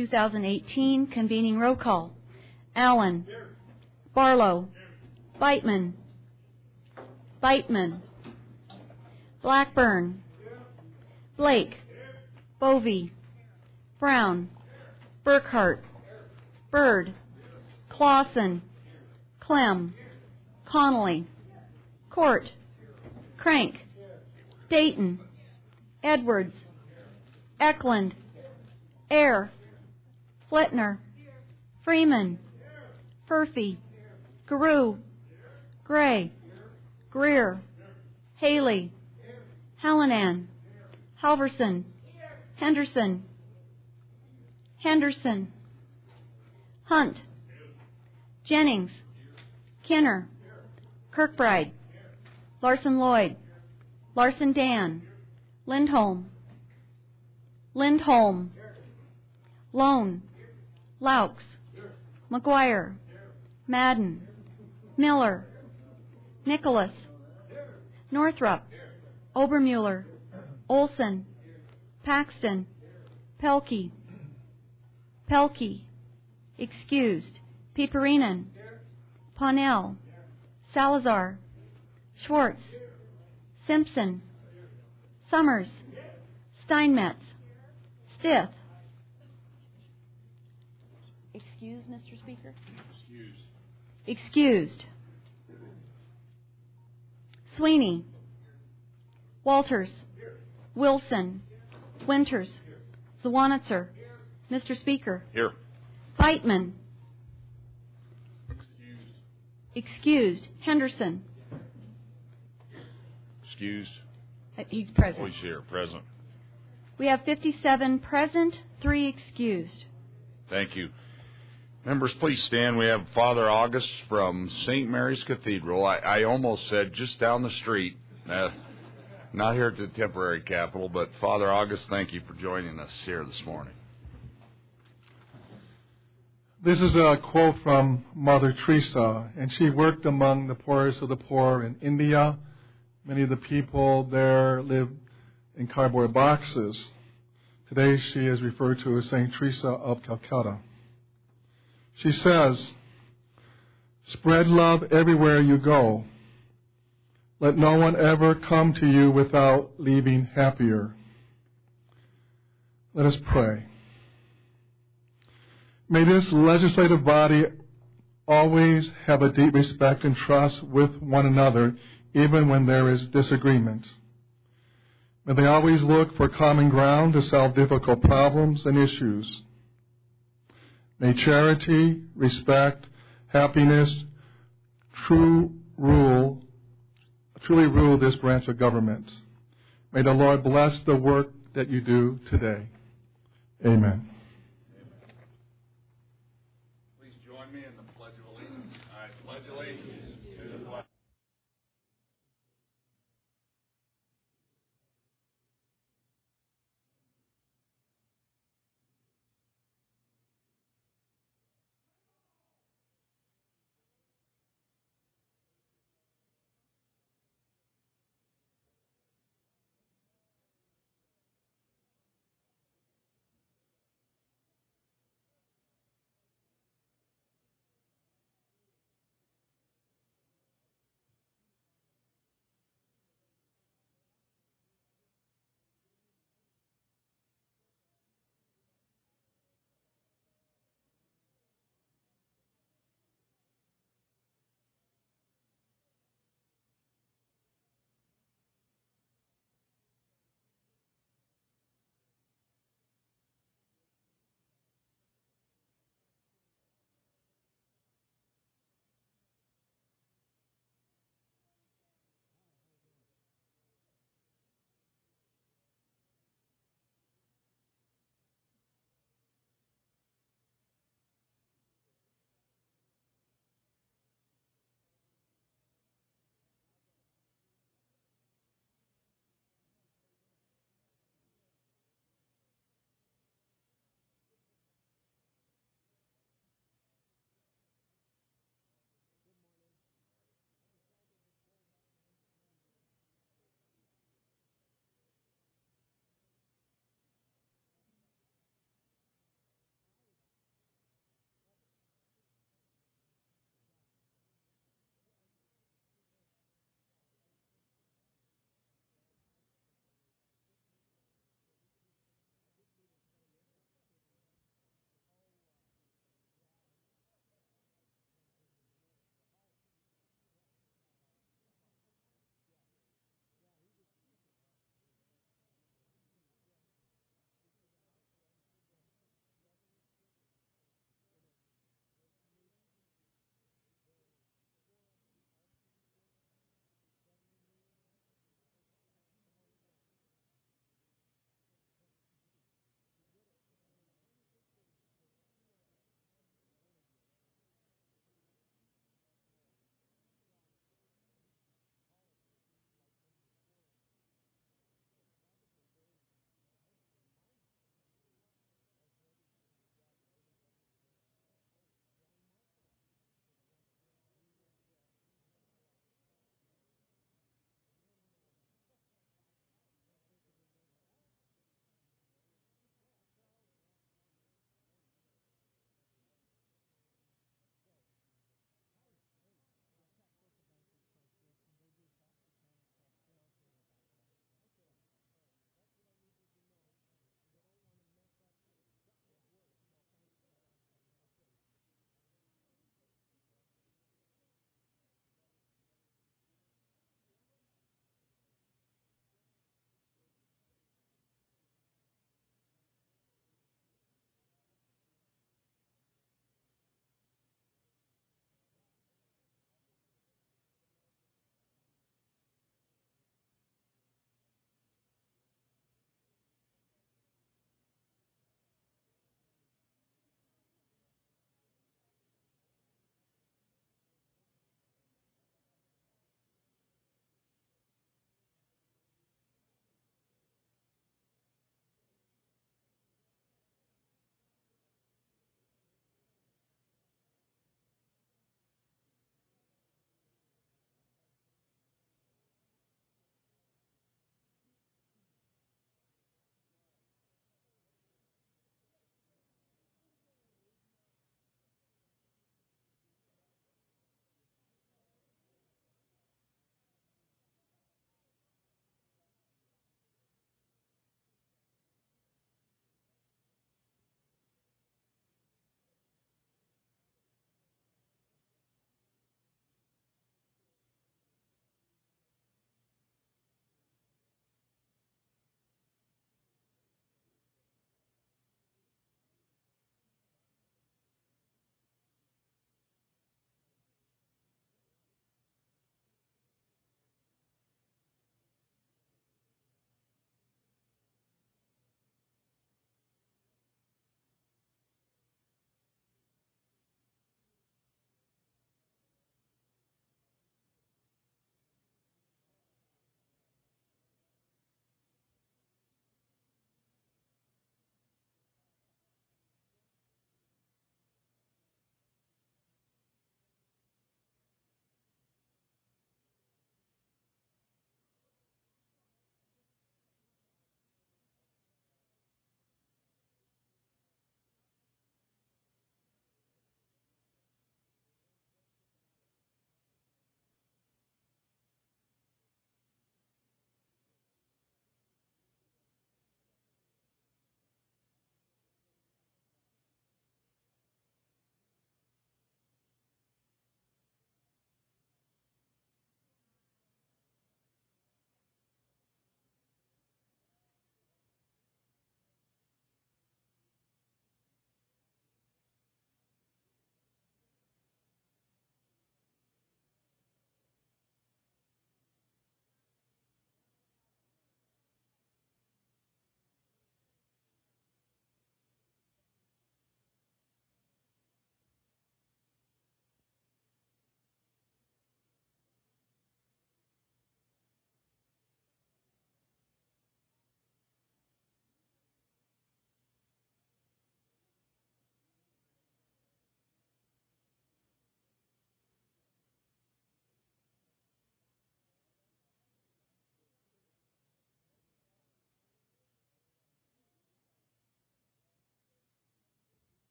2018, convening roll call. Allen. Barlow. Beitman. Blackburn. Blake. Bovee. Brown. Burkhart. Byrd. Clausen. Clem. Connolly. Court. Crank. Dayton. Edwards. Eklund. Ayer. Flitner. Freeman. Furphy. Garou. Gray. Greer. Haley. Hallinan. Halverson. Henderson. Hunt. Jennings. Kinner. Kirkbride. Larson Lloyd. Larson Dan. Lindholm. Lone. Laux. McGuire. Madden. Miller. Nicholas. Northrup. Obermuller. Olson. Paxton. Pelkey. Excused. Piperinen. Ponnell. Salazar. Schwartz. Simpson. Summers. Steinmetz. Stith. Excused, Mr. Speaker? Excused. Sweeney. Walters. Wilson. Winters. Zwanitzer. Mr. Speaker. Here. Beitman. Excused. Henderson. Excused. He's present. Oh, he's here. Present. We have 57 present, 3 excused. Thank you. Members, please stand. We have Father August from St. Mary's Cathedral. I almost said just down the street. Not here at the temporary capital, but Father August, thank you for joining us here this morning. This is a quote from Mother Teresa, and she worked among the poorest of the poor in India. Many of the people there lived in cardboard boxes. Today she is referred to as St. Teresa of Calcutta. She says, "Spread love everywhere you go. Let no one ever come to you without leaving happier." Let us pray. May this legislative body always have a deep respect and trust with one another, even when there is disagreement. May they always look for common ground to solve difficult problems and issues. May charity, respect, happiness truly rule this branch of government. May the Lord bless the work that you do today. Amen. Please join me in the Pledge of Allegiance. I pledge allegiance to the flag.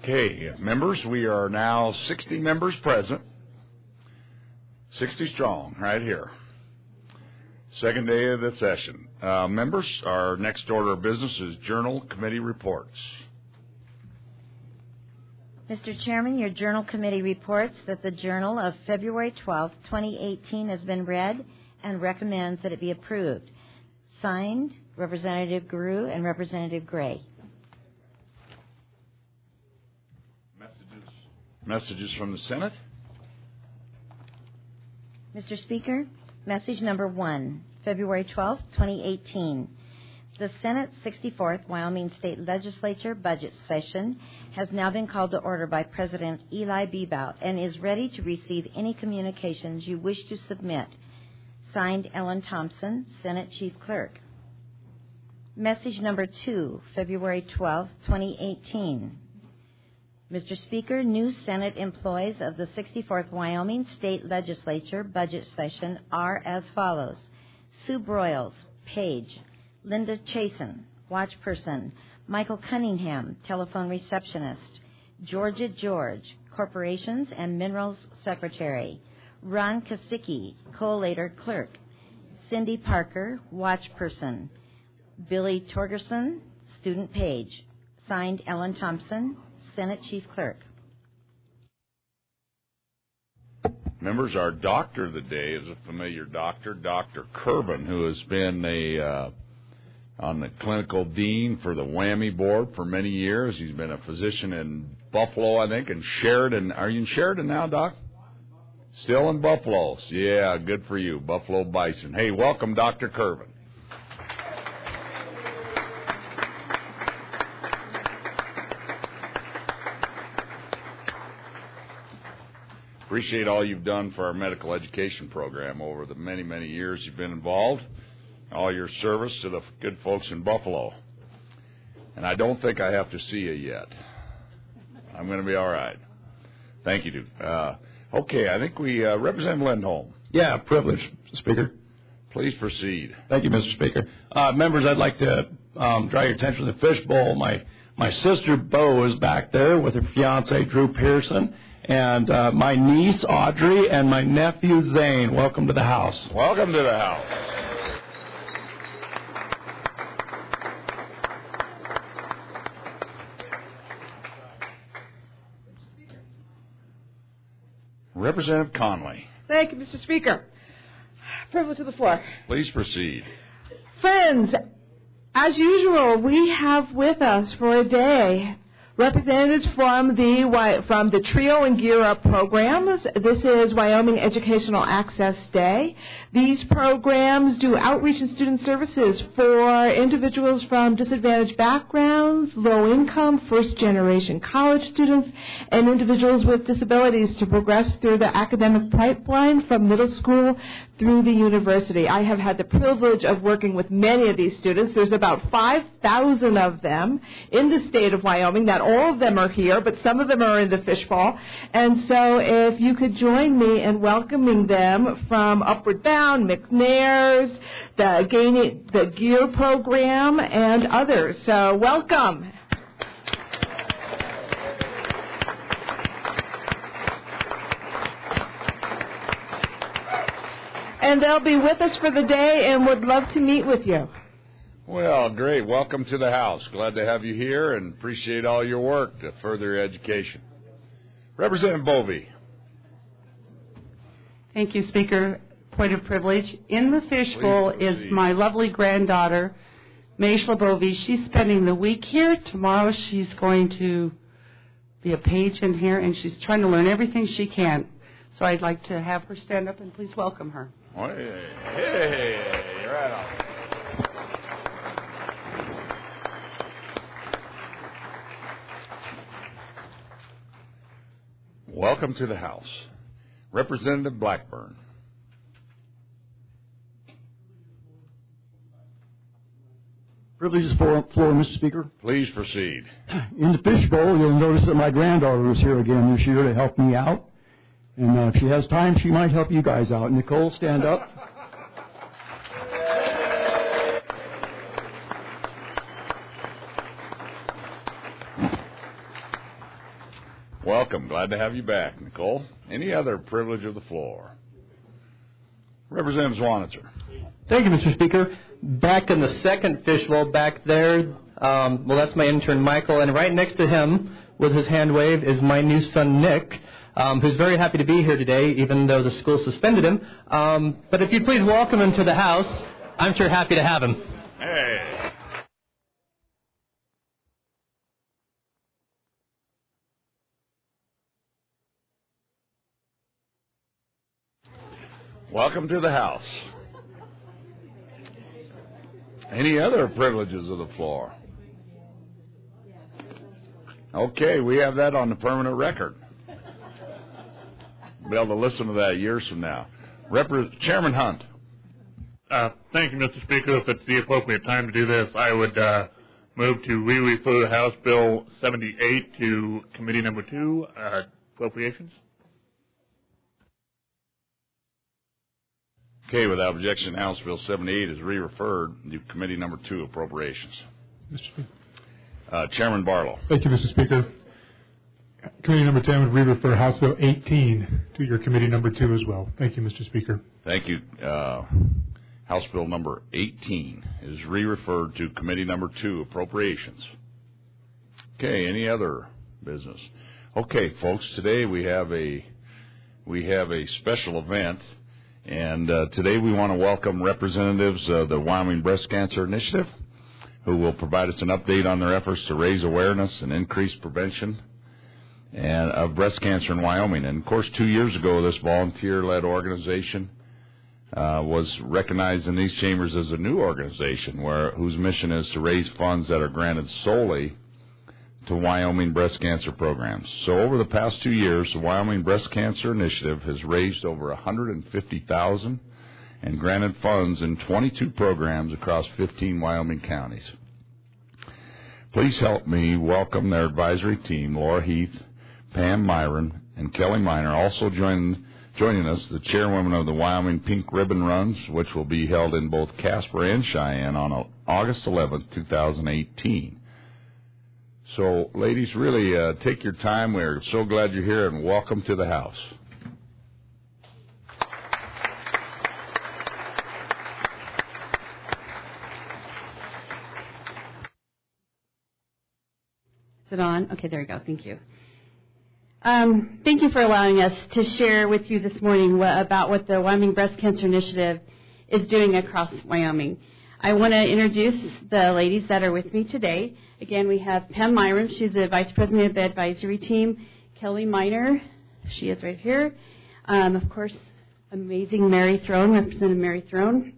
Okay, members, we are now 60 members present. 60 strong, right here. Second day of the session. Members, our next order of business is Journal Committee Reports. Mr. Chairman, your Journal Committee reports that the Journal of February 12, 2018 has been read and recommends that it be approved. Signed, Representative Guru and Representative Gray. Messages from the Senate. Mr. Speaker, message number 1, February 12, 2018. The Senate 64th Wyoming State Legislature budget session has now been called to order by President Eli Bebout and is ready to receive any communications you wish to submit. Signed, Ellen Thompson, Senate Chief Clerk. Message number 2, February 12, 2018. Mr. Speaker, new Senate employees of the 64th Wyoming State Legislature budget session are as follows. Sue Broyles, Page. Linda Chasen, Watchperson. Michael Cunningham, Telephone Receptionist. Georgia George, Corporations and Minerals Secretary. Ron Kasicki, Collator Clerk. Cindy Parker, Watchperson. Billy Torgerson, Student Page. Signed, Ellen Thompson, Senate Chief Clerk. Members, our doctor of the day is a familiar doctor, Dr. Kerbin, who has been on the clinical dean for the WWAMI board for many years. He's been a physician in Buffalo, I think, and Sheridan. Are you in Sheridan now, Doc? Still in Buffalo. Yeah, good for you, Buffalo Bison. Hey, welcome, Dr. Kerbin. Appreciate all you've done for our medical education program over the many, many years you've been involved. All your service to the good folks in Buffalo. And I don't think I have to see you yet. I'm going to be all right. Thank you, dude. Okay, I think we represent Lindholm. Yeah, privilege, Speaker. Please proceed. Thank you, Mr. Speaker. Members, I'd like to draw your attention to the fishbowl. My sister, Bo, is back there with her fiance, Drew Pearson, and my niece, Audrey, and my nephew, Zane. Welcome to the house. Welcome to the house. Representative Conley. Thank you, Mr. Speaker. Privilege to the floor. Please proceed. Friends, as usual, we have with us for a day representatives from the TRIO and Gear Up programs. This is Wyoming Educational Access Day. These programs do outreach and student services for individuals from disadvantaged backgrounds, low income, first generation college students, and individuals with disabilities to progress through the academic pipeline from middle school through the university. I have had the privilege of working with many of these students. There's about 5,000 of them in the state of Wyoming. Not all of them are here, but some of them are in the fishbowl. And so if you could join me in welcoming them from Upward Bound, McNair's, the Gear program, and others. So welcome. And they'll be with us for the day and would love to meet with you. Well, great. Welcome to the house. Glad to have you here and appreciate all your work to further your education. Representative Bovee. Thank you, Speaker. Point of privilege. In the fishbowl is my lovely granddaughter, Maishla Bovee. She's spending the week here. Tomorrow she's going to be a page in here, and she's trying to learn everything she can. So I'd like to have her stand up and please welcome her. Hey, right on. Welcome to the House. Representative Blackburn. Privileges floor, Mr. Speaker. Please proceed. In the fishbowl, you'll notice that my granddaughter was here again this year to help me out. And if she has time, she might help you guys out. Nicole, stand up. Welcome. Glad to have you back, Nicole. Any other privilege of the floor? Representative Zwanitzer. Thank you, Mr. Speaker. Back in the second fishbowl back there, that's my intern, Michael, and right next to him with his hand waved is my new son, Nick, who's very happy to be here today, even though the school suspended him. But if you'd please welcome him to the house, I'm sure happy to have him. Hey. Welcome to the house. Any other privileges of the floor? Okay, we have that on the permanent record. Be able to listen to that years from now. Chairman Hunt. Thank you, Mr. Speaker. If it's the appropriate time to do this, I would move to re-refer House Bill 78 to Committee Number 2, Appropriations. Okay, without objection, House Bill 78 is re-referred to Committee Number 2, Appropriations. Mr. Speaker. Chairman Barlow. Thank you, Mr. Speaker. Committee Number 10 would re-refer House Bill 18 to your Committee Number 2 as well. Thank you, Mr. Speaker. Thank you. House Bill Number 18 is re-referred to Committee Number 2, Appropriations. Okay, any other business? Okay, folks, today we have a special event. And today we want to welcome representatives of the Wyoming Breast Cancer Initiative, who will provide us an update on their efforts to raise awareness and increase prevention of breast cancer in Wyoming. And, of course, 2 years ago, this volunteer-led organization was recognized in these chambers as a new organization whose mission is to raise funds that are granted solely to Wyoming breast cancer programs. So over the past 2 years, the Wyoming Breast Cancer Initiative has raised over $150,000 and granted funds in 22 programs across 15 Wyoming counties. Please help me welcome their advisory team, Laura Heath, Pam Myron, and Kelly Miner. Also joining us, the chairwoman of the Wyoming Pink Ribbon Runs, which will be held in both Casper and Cheyenne on August 11th, 2018. So, ladies, really take your time. We're so glad you're here, and welcome to the house. Is it on? Okay, there we go. Thank you. Thank you for allowing us to share with you this morning about what the Wyoming Breast Cancer Initiative is doing across Wyoming. I want to introduce the ladies that are with me today. Again, we have Pam Myron. She's the Vice President of the Advisory Team. Kelly Miner, she is right here. Of course, amazing Mary Throne, Representative Mary Throne.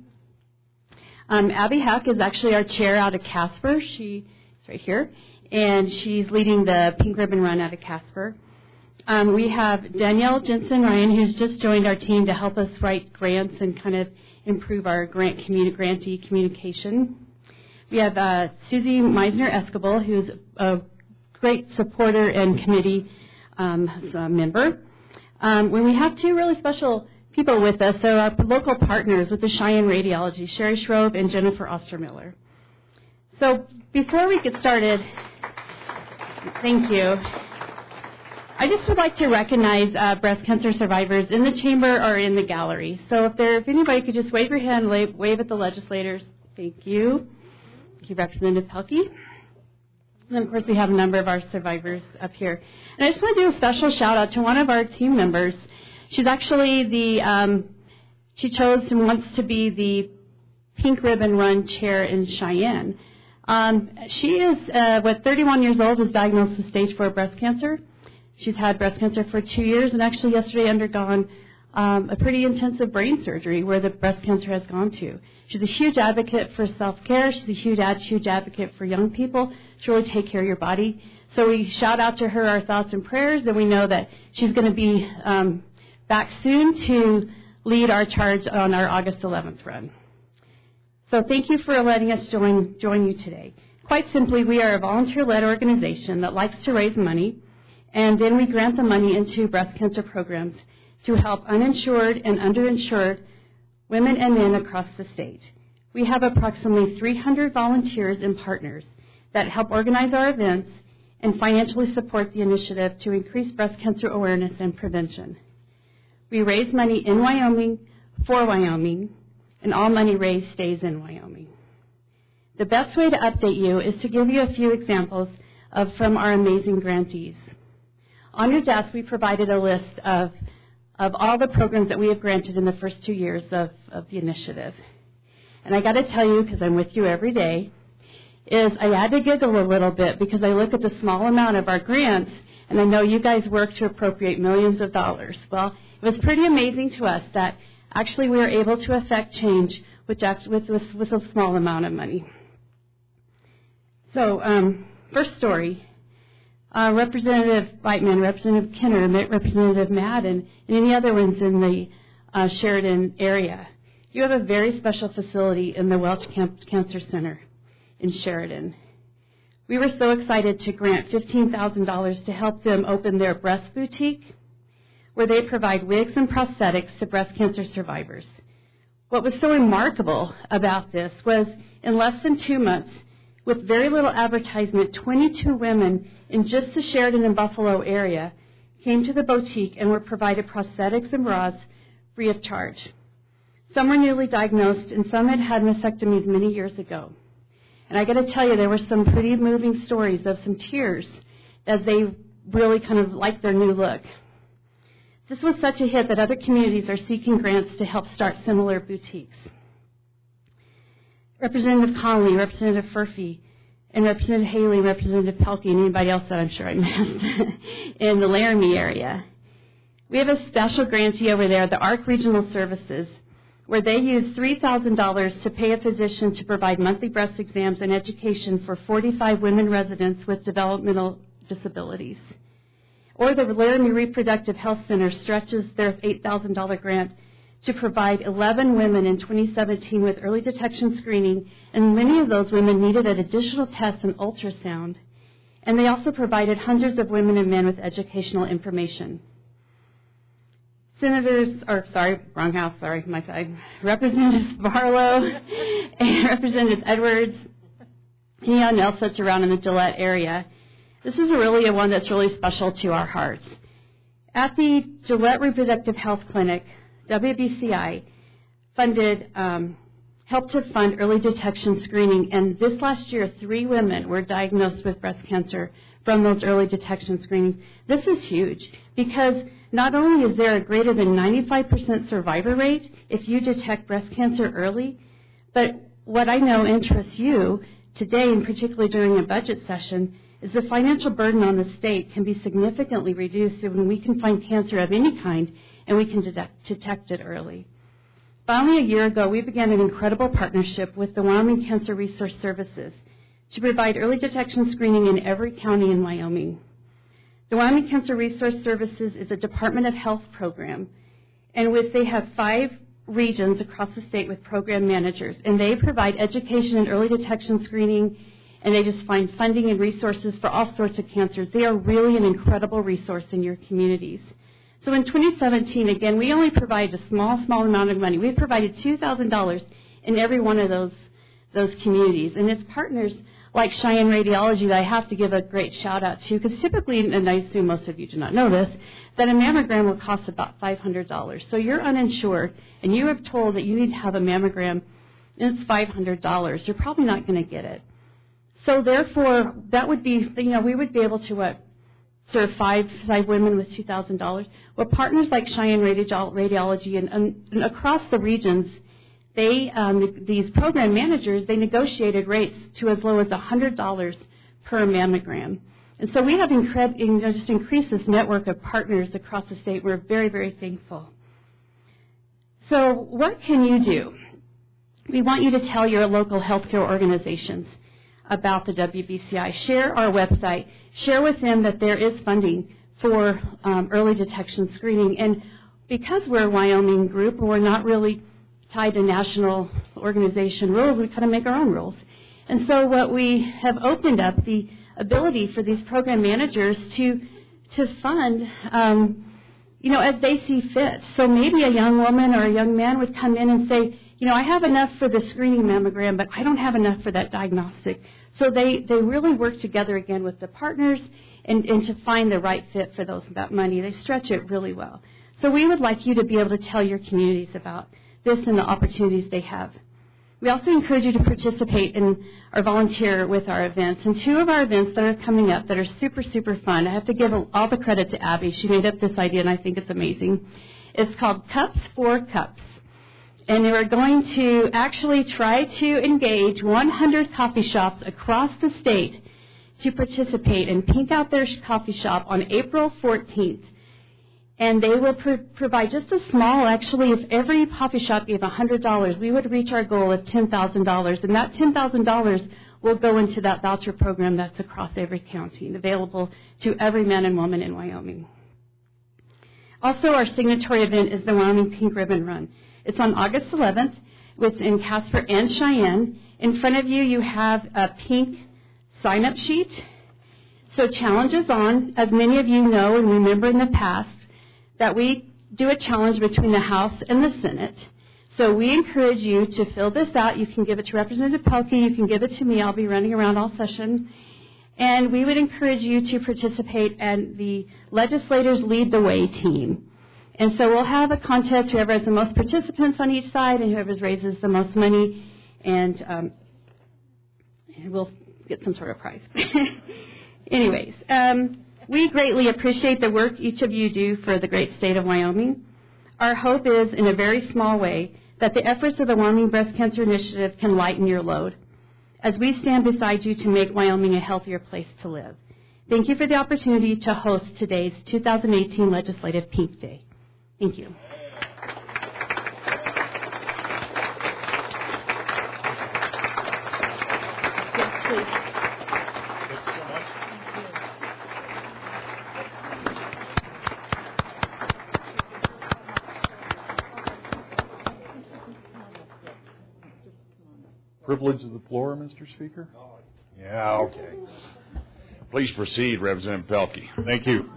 Abby Hack is actually our chair out of Casper. She's right here. And she's leading the Pink Ribbon Run out of Casper. We have Danielle Jensen Ryan, who's just joined our team to help us write grants and kind of improve our grantee communication. We have Susie Meisner-Escobel, who's a great supporter and committee member. We have two really special people with us. They're our local partners with the Cheyenne Radiology, Sherry Shrove and Jennifer Ostermiller. So before we get started, thank you. I just would like to recognize breast cancer survivors in the chamber or in the gallery. So if anybody could just wave your hand, wave at the legislators. Thank you. Thank you, Representative Pelkey. And then, of course, we have a number of our survivors up here. And I just want to do a special shout-out to one of our team members. She's actually she chose and wants to be the Pink Ribbon Run chair in Cheyenne. She is, 31 years old, was diagnosed with stage 4 breast cancer. She's had breast cancer for 2 years and actually yesterday undergone a pretty intensive brain surgery where the breast cancer has gone to. She's a huge advocate for self-care. She's a huge advocate for young people to really take care of your body. So we shout out to her our thoughts and prayers, and we know that she's going to be back soon to lead our charge on our August 11th run. So thank you for letting us join you today. Quite simply, we are a volunteer-led organization that likes to raise money, and then we grant the money into breast cancer programs to help uninsured and underinsured women and men across the state. We have approximately 300 volunteers and partners that help organize our events and financially support the initiative to increase breast cancer awareness and prevention. We raise money in Wyoming for Wyoming, and all money raised stays in Wyoming. The best way to update you is to give you a few examples from our amazing grantees. On your desk, we provided a list of all the programs that we have granted in the first 2 years of the initiative. And I got to tell you, because I'm with you every day, is I had to giggle a little bit because I look at the small amount of our grants, and I know you guys work to appropriate millions of dollars. Well, it was pretty amazing to us that actually we were able to affect change with a small amount of money. So, first story, Representative Whiteman, Representative Kinner, Representative Madden, and any other ones in the Sheridan area. You have a very special facility in the Welch Cancer Center in Sheridan. We were so excited to grant $15,000 to help them open their breast boutique, where they provide wigs and prosthetics to breast cancer survivors. What was so remarkable about this was in less than 2 months, with very little advertisement, 22 women in just the Sheridan and Buffalo area came to the boutique and were provided prosthetics and bras free of charge. Some were newly diagnosed, and some had had mastectomies many years ago. And I got to tell you, there were some pretty moving stories of some tears as they really kind of liked their new look. This was such a hit that other communities are seeking grants to help start similar boutiques. Representative Connolly, Representative Furphy, and Representative Haley, Representative Pelkey, and anybody else that I'm sure I missed in the Laramie area. We have a special grantee over there, the ARC Regional Services, where they use $3,000 to pay a physician to provide monthly breast exams and education for 45 women residents with developmental disabilities. Or the Laramie Reproductive Health Center stretches their $8,000 grant to provide 11 women in 2017 with early detection screening, and many of those women needed an additional test and ultrasound. And they also provided hundreds of women and men with educational information. Representatives Barlow and Representative Edwards, anyone else that's around in the Gillette area. This is really one that's really special to our hearts. At the Gillette Reproductive Health Clinic, WBCI helped to fund early detection screening, and this last year, 3 women were diagnosed with breast cancer from those early detection screenings. This is huge because not only is there a greater than 95% survivor rate if you detect breast cancer early, but what I know interests you today, and particularly during a budget session, is the financial burden on the state can be significantly reduced when we can find cancer of any kind and we can detect it early. Finally, a year ago, we began an incredible partnership with the Wyoming Cancer Resource Services to provide early detection screening in every county in Wyoming. The Wyoming Cancer Resource Services is a Department of Health program, and they have 5 regions across the state with program managers, and they provide education and early detection screening, and they just find funding and resources for all sorts of cancers. They are really an incredible resource in your communities. So in 2017, again, we only provided a small amount of money. We provided $2,000 in every one of those communities, and it's partners like Cheyenne Radiology that I have to give a great shout out to, because typically, and I assume most of you do not know this, that a mammogram will cost about $500. So you're uninsured and you are told that you need to have a mammogram and it's $500. You're probably not going to get it. So therefore, that would be, we would be able to serve 5 women with $2,000. Well, partners like Cheyenne Radiology and across the regions, these program managers, they negotiated rates to as low as $100 per mammogram. And so we have just increased this network of partners across the state. We're very, very thankful. So what can you do? We want you to tell your local healthcare organizations about the WBCI. Share our website. Share with them that there is funding for early detection screening. And because we're a Wyoming group, we're not really tied to national organization rules, we kind of make our own rules. And so what we have opened up the ability for these program managers to fund, as they see fit. So maybe a young woman or a young man would come in and say, I have enough for the screening mammogram, but I don't have enough for that diagnostic. So they really work together again with the partners and to find the right fit for that money. They stretch it really well. So we would like you to be able to tell your communities about this and the opportunities they have. We also encourage you to participate in or volunteer with our events. And 2 of our events that are coming up that are super, super fun, I have to give all the credit to Abby. She made up this idea, and I think it's amazing. It's called Cups for Cups. And we're going to actually try to engage 100 coffee shops across the state to participate and pink out their coffee shop on April 14th. And they will provide just a small, actually, if every coffee shop gave $100, we would reach our goal of $10,000. And that $10,000 will go into that voucher program that's across every county and available to every man and woman in Wyoming. Also, our signatory event is the Wyoming Pink Ribbon Run. It's on August 11th. It's in Casper and Cheyenne. In front of you, you have a pink sign-up sheet. So challenge is on. As many of you know and remember in the past, that we do a challenge between the House and the Senate. So we encourage you to fill this out. You can give it to Representative Pelkey. You can give it to me. I'll be running around all session. And we would encourage you to participate in the Legislators Lead the Way team. And so we'll have a contest, whoever has the most participants on each side and whoever raises the most money, and we'll get some sort of prize. Anyways, we greatly appreciate the work each of you do for the great state of Wyoming. Our hope is, in a very small way, that the efforts of the Wyoming Breast Cancer Initiative can lighten your load as we stand beside you to make Wyoming a healthier place to live. Thank you for the opportunity to host today's 2018 Legislative Pink Day. Thank you. Yes, please. Privilege of the floor, Mr. Speaker? Yeah, okay. Please proceed, Representative Pelkey. Thank you.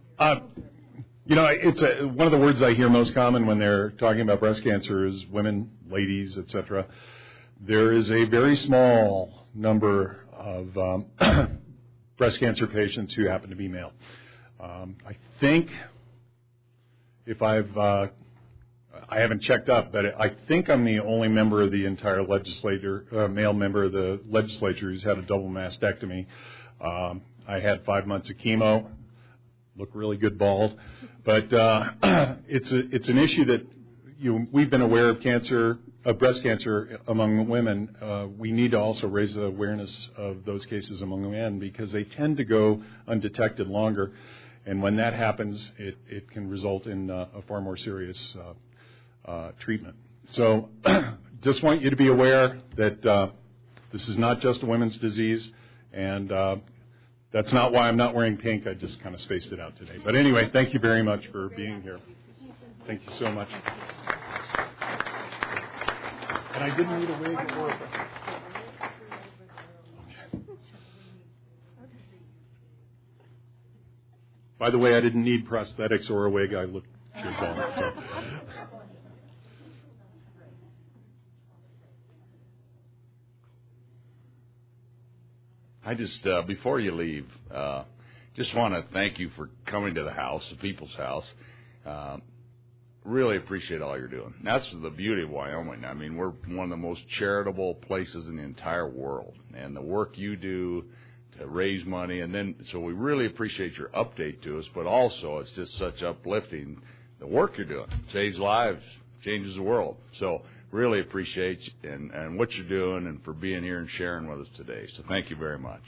It's one of the words I hear most common when they're talking about breast cancer is women, ladies, etc. There is a very small number of breast cancer patients who happen to be male. I think if I haven't checked up, but I think I'm the only member of the entire male member of the legislature who's had a double mastectomy. I had 5 months of chemo, look really good bald, but it's an issue that we've been aware of breast cancer among women. We need to also raise the awareness of those cases among men because they tend to go undetected longer, and when that happens, it can result in a far more serious treatment. So just want you to be aware that this is not just a women's disease, and that's not why I'm not wearing pink. I just kind of spaced it out today. But anyway, thank you very much for being here. Thank you so much. And I didn't need a wig or a... By the way, I didn't need prosthetics or a wig. I looked good bald. So. I just, before you leave, just want to thank you for coming to the house, the People's House. Really appreciate all you're doing. That's the beauty of Wyoming. I mean, we're one of the most charitable places in the entire world. And the work you do to raise money, and then, so we really appreciate your update to us, but also it's just such uplifting, the work you're doing. Saves lives, changes the world. So really appreciate you and what you're doing and for being here and sharing with us today. So thank you very much.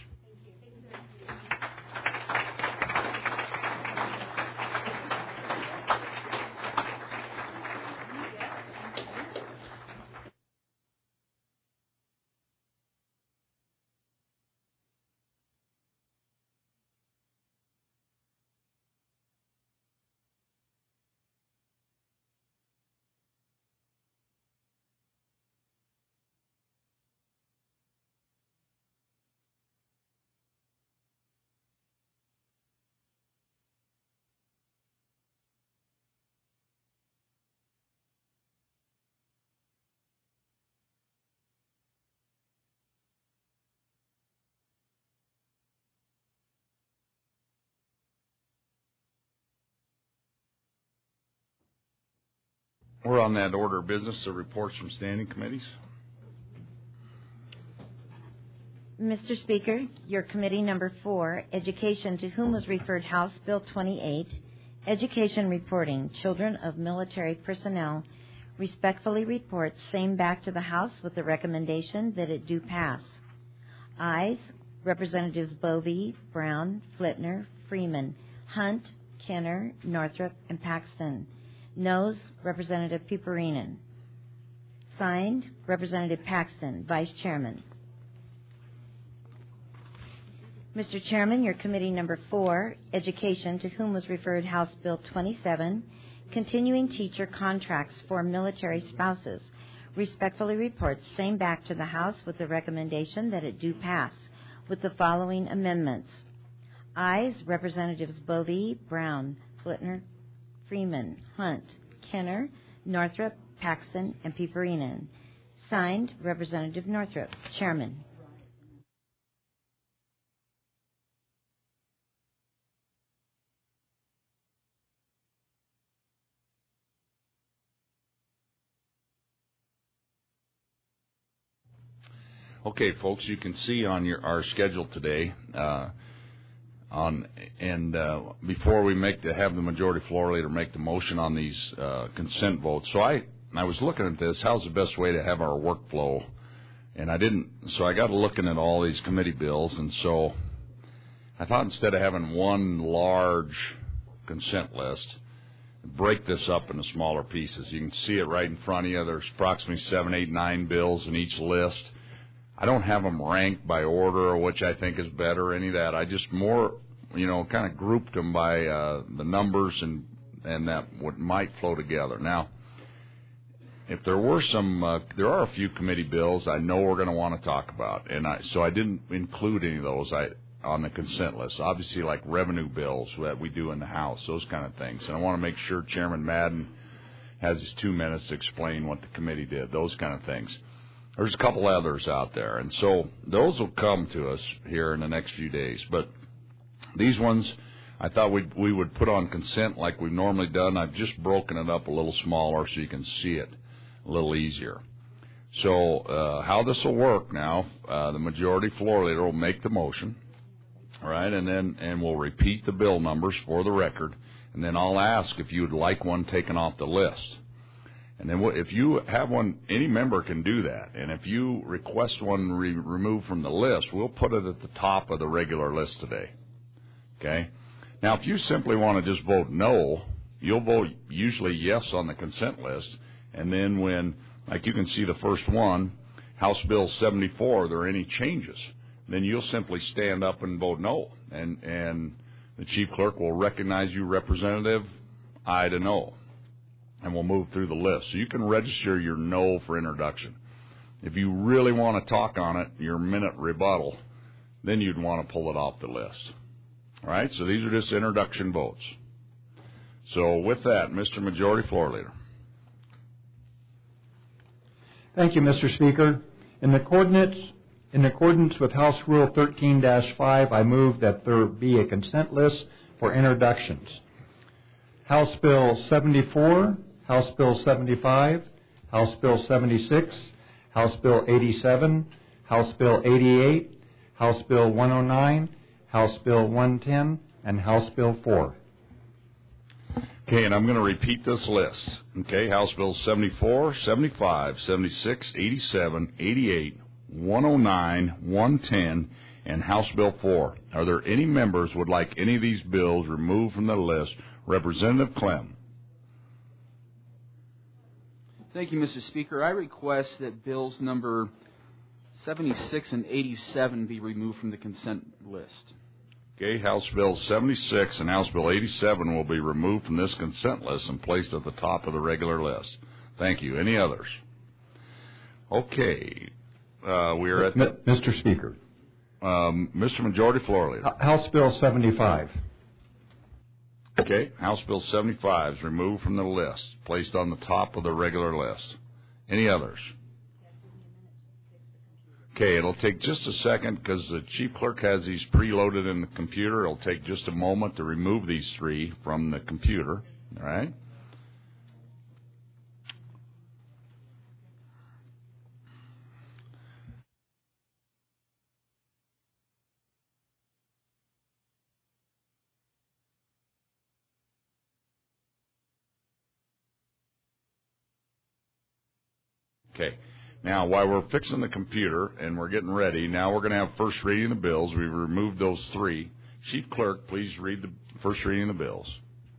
We're on that order of business, the reports from standing committees. Mr. Speaker, your committee number 4, Education, to whom was referred House Bill 28, Education Reporting, Children of Military Personnel, respectfully reports same back to the House with the recommendation that it do pass. Ayes, Representatives Bovee, Brown, Flitner, Freeman, Hunt, Kenner, Northrup, and Paxton. Noes, Representative Piperinen. Signed, Representative Paxton, Vice Chairman. Mr. Chairman, your committee number 4, Education, to whom was referred House Bill 27, Continuing Teacher Contracts for Military Spouses, respectfully reports same back to the House with the recommendation that it do pass, with the following amendments. Ayes, Representatives Bovee, Brown, Flitner, Freeman, Hunt, Kenner, Northrup, Paxton, and Piperinen. Signed, Representative Northrup, Chairman. Okay, folks, you can see on our schedule today, before we have the majority floor leader make the motion on these consent votes. So I was looking at this. How's the best way to have our workflow? And I didn't. So I got to looking at all these committee bills, and so I thought instead of having one large consent list, break this up into smaller pieces. You can see it right in front of you. There's approximately 7, 8, 9 bills in each list. I don't have them ranked by order or which I think is better, any of that. I just more, kind of grouped them by the numbers and that what might flow together. Now, if there were there are a few committee bills I know we're going to want to talk about, so I didn't include any of those on the consent list. Obviously, like revenue bills that we do in the House, those kind of things. And I want to make sure Chairman Madden has his 2 minutes to explain what the committee did, those kind of things. There's a couple others out there, and so those will come to us here in the next few days. But these ones, I thought we would put on consent like we've normally done. I've just broken it up a little smaller so you can see it a little easier. So how this will work now, the majority floor leader will make the motion, all right, and we'll repeat the bill numbers for the record, and then I'll ask if you would like one taken off the list. And then if you have one, any member can do that. And if you request one removed from the list, we'll put it at the top of the regular list today. Okay? Now, if you simply want to just vote no, you'll vote usually yes on the consent list. And then when, like you can see the first one, House Bill 74, are there any changes? Then you'll simply stand up and vote no. And the chief clerk will recognize you, Representative, aye to no. And we'll move through the list. So you can register your no for introduction. If you really want to talk on it, your minute rebuttal, then you'd want to pull it off the list. All right? So these are just introduction votes. So with that, Mr. Majority Floor Leader. Thank you, Mr. Speaker. In accordance with House Rule 13-5, I move that there be a consent list for introductions. House Bill 74, House Bill 75, House Bill 76, House Bill 87, House Bill 88, House Bill 109, House Bill 110, and House Bill 4. Okay, and I'm going to repeat this list. Okay, House Bill 74, 75, 76, 87, 88, 109, 110, and House Bill 4. Are there any members who would like any of these bills removed from the list? Representative Clem. Thank you, Mr. Speaker. I request that bills number 76 and 87 be removed from the consent list. Okay, House Bill 76 and House Bill 87 will be removed from this consent list and placed at the top of the regular list. Thank you. Any others? Okay, we are at Mr. Speaker. Mr. Majority Floor Leader. House Bill 75. Okay, House Bill 75 is removed from the list, placed on the top of the regular list. Any others? Okay, it'll take just a second because the chief clerk has these preloaded in the computer. It'll take just a moment to remove these three from the computer, all right? Okay. Now, while we're fixing the computer and we're getting ready, now we're going to have first reading of the bills. We've removed those three. Chief Clerk, please read the first reading of the bills.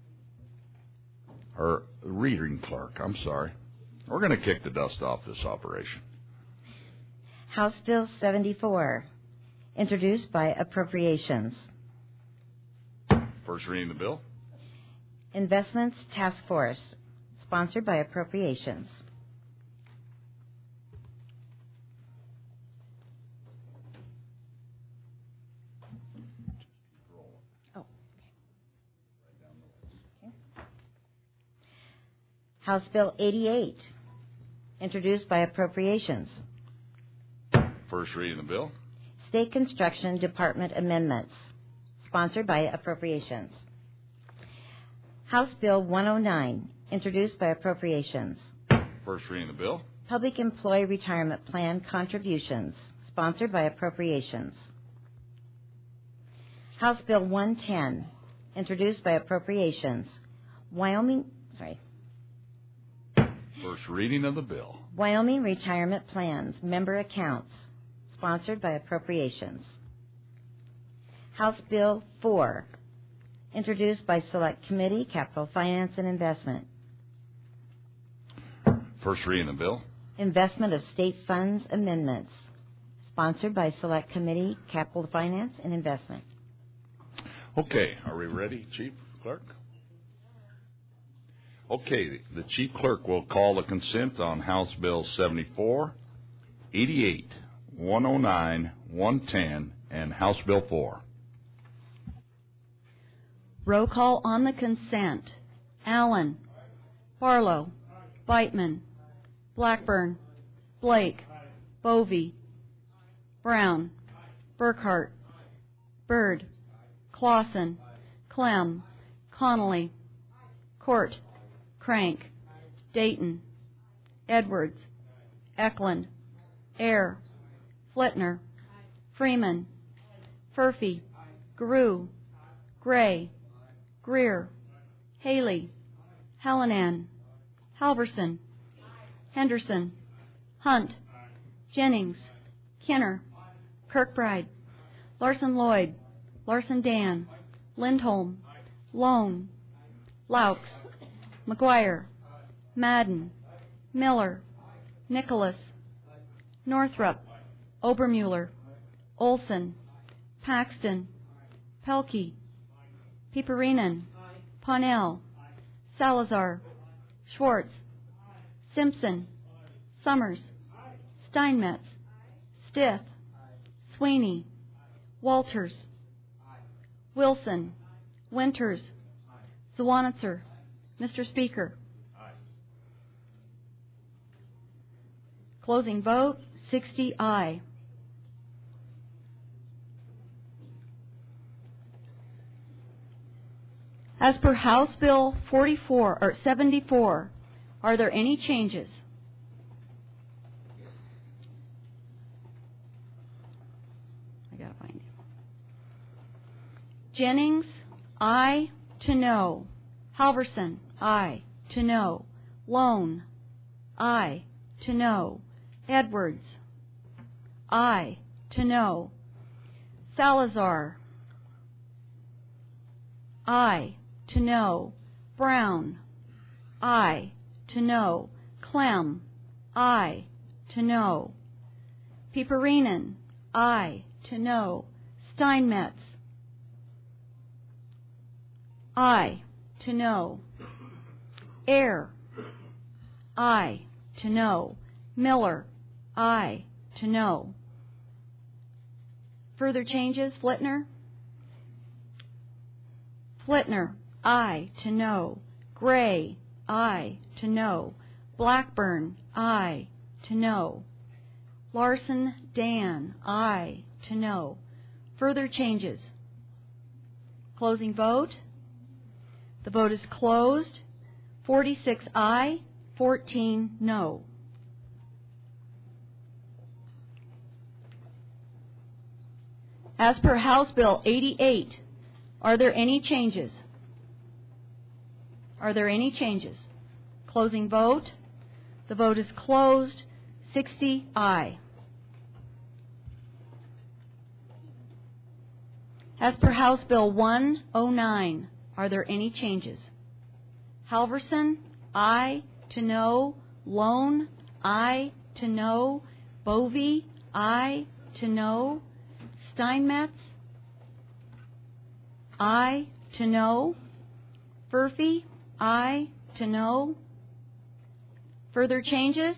Or reading clerk, I'm sorry. We're going to kick the dust off this operation. House Bill 74, introduced by appropriations. First reading of the bill. Investments Task Force, sponsored by appropriations. House Bill 88, introduced by appropriations. First reading of the bill. State Construction Department amendments, sponsored by appropriations. House Bill 109, introduced by appropriations. First reading of the bill. Public Employee Retirement Plan contributions, sponsored by appropriations. House Bill 110, introduced by appropriations. First reading of the bill. Wyoming Retirement Plans, member accounts, sponsored by appropriations. House Bill 4, introduced by Select Committee, Capital Finance and Investment. First reading of the bill. Investment of State Funds Amendments, sponsored by Select Committee, Capital Finance and Investment. Okay, are we ready, Chief Clerk? Okay, the Chief Clerk will call the consent on House Bill 74, 88, 109, 110, and House Bill 4. Roll call on the consent. Allen. Barlow. Beitman. Blackburn. Blake. Bovee. Brown. Burkhart. Byrd. Clausen. Clem. Connolly. Court. Crank. Dayton. Edwards. Eklund. Ayer. Flitner. Freeman. Furphy. Grew. Gray. Greer. Haley. Hallinan. Halverson. Henderson. Hunt. Jennings. Kenner. Kirkbride. Larson Lloyd. Larson Dan. Lindholm. Lone. Laux. McGuire. Madden. Miller. Nicholas. Northrup. Obermuller. Olson. Paxton. Pelkey. Piperinen. Ponnell. Salazar. Schwartz. Simpson. Summers. Steinmetz. Stith. Sweeney. Walters. Wilson. Winters. Zwanitzer. Mr. Speaker. Closing vote, 60 aye. As per House Bill 74, are there any changes? I gotta find it. Jennings, aye to no. Halverson, aye to no. Lone, aye to no. Edwards, aye to no. Salazar, aye to no. Brown, aye to no. Clem, aye to no. Piperinen, aye to no. Steinmetz, aye to no. Ayer, aye to no. Miller, aye to no. Further changes, Flitner? Flitner, aye to no. Gray, aye to no. Blackburn, aye to no. Larson, Dan, aye to no. Further changes. Closing vote. The vote is closed. 46 aye, 14 no. As per House Bill 88, are there any changes? Are there any changes? Closing vote. The vote is closed. 60 aye. As per House Bill 109, are there any changes? Halverson, aye to no. Lone, aye to no. Bovee, aye to no. Steinmetz, aye to no. Furphy, aye to no. Further changes?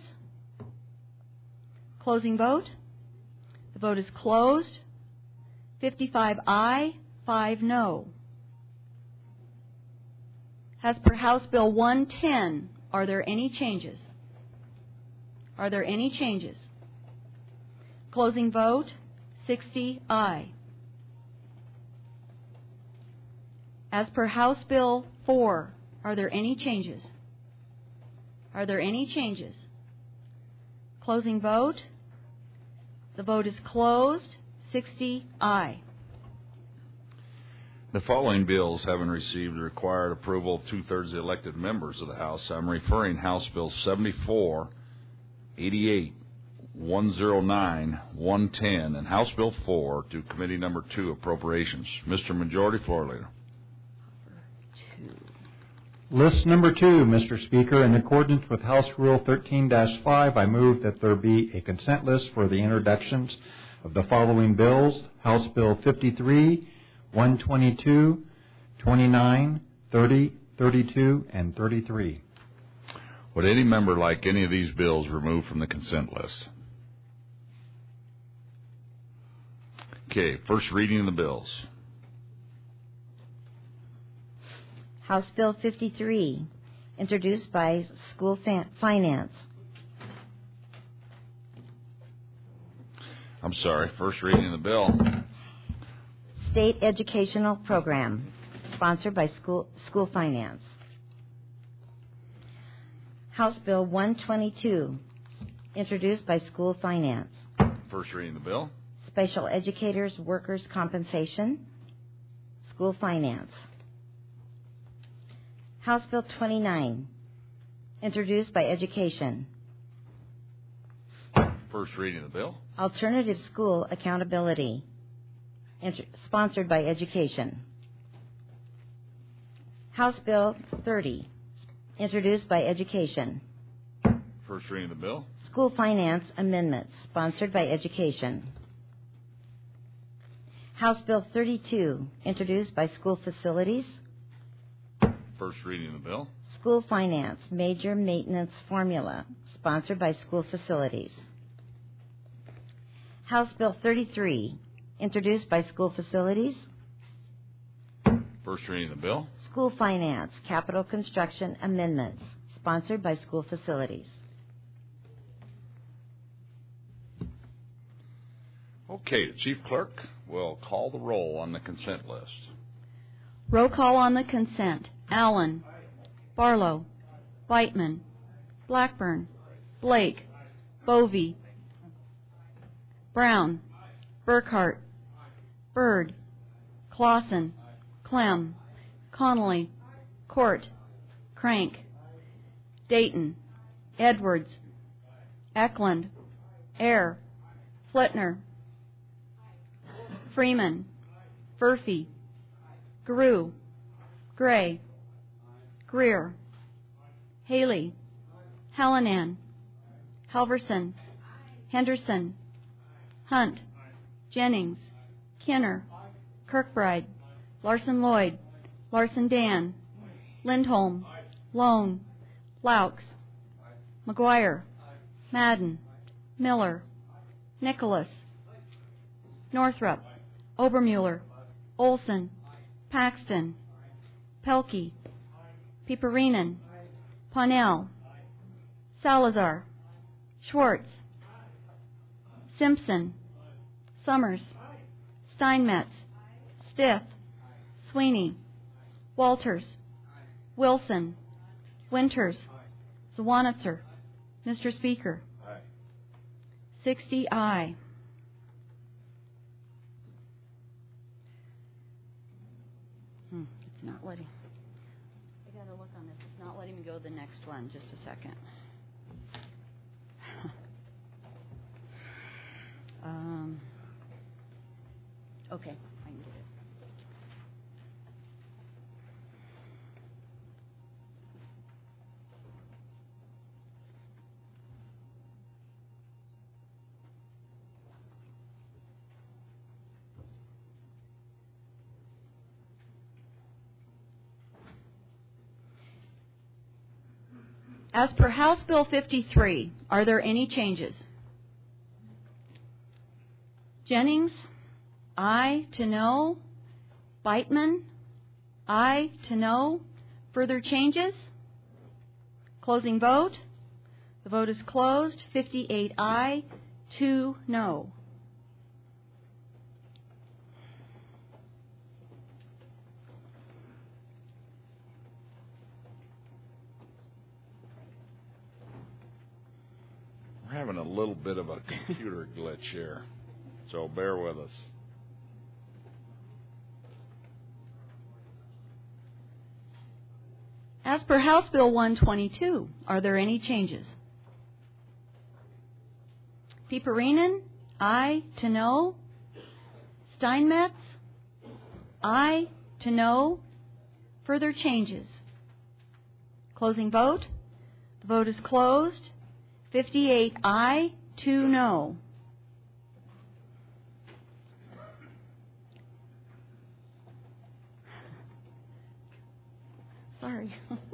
Closing vote. The vote is closed. 55 aye, 5 no. As per House Bill 110, are there any changes? Are there any changes? Closing vote, 60 aye. As per House Bill 4, are there any changes? Are there any changes? Closing vote. The vote is closed. 60 aye. The following bills having received the required approval of two-thirds of the elected members of the House, I'm referring House Bill 74, 88, 109, 110, and House Bill 4 to Committee Number 2, Appropriations. Mr. Majority Floor Leader. List number 2, Mr. Speaker. In accordance with House Rule 13-5, I move that there be a consent list for the introductions of the following bills: House Bill 53, 122, 29, 30, 32, and 33. Would any member like any of these bills removed from the consent list? Okay, first reading of the bills. House Bill 53, introduced by School Finance. I'm sorry, first reading of the bill. State Educational Program, sponsored by School Finance. House Bill 122, introduced by School Finance. First reading of the bill. Special Educators Workers' Compensation, School Finance. House Bill 29, introduced by Education. First reading of the bill. Alternative School Accountability, sponsored by Education. House Bill 30, introduced by Education. First reading of the bill. School Finance Amendments, sponsored by Education. House Bill 32, introduced by School Facilities. First reading of the bill. School Finance Major Maintenance Formula, sponsored by School Facilities. House Bill 33, introduced by School Facilities. First reading of the bill. School Finance Capital Construction Amendments, sponsored by School Facilities. Okay, the Chief Clerk will call the roll on the consent list. Roll call on the consent. Allen, Barlow, Beitman, Blackburn, Blake, Bovee, Brown, Burkhart, Byrd, Clausen, Clem, Connolly, Court, Crank, Dayton, Edwards, Eklund, Ayer, Flitner, Freeman, Furphy, Grew, Gray, Greer, Haley, Hallinan, Halverson, Henderson, Hunt, Jennings, Kenner, Kirkbride, Larson Lloyd, Larson Dan, Lindholm, Lone, Laux, McGuire, Madden, Miller, Nicholas, Northrup, Obermuller, Olson, Paxton, Pelkey, Piperinen, Parnell, Salazar, Schwartz, Simpson, Summers, Steinmetz, Stith, Sweeney, Walters, Wilson, Winters, Zwanitzer. Mr. Speaker. 60 aye. It's not letting. I got to look on this. It's not letting me go to the next one. Just a second. Okay, I can get it. As per House Bill 53, are there any changes? Jennings, aye to no. Beitman, aye to no. Further changes? Closing vote. The vote is closed. 58 aye, 2 no. We're having a little bit of a computer glitch here, so bear with us. As per House Bill 122, are there any changes? Piperinen, aye to no. Steinmetz, aye to no. Further changes? Closing vote. The vote is closed. 58 aye, 2 no. Sorry.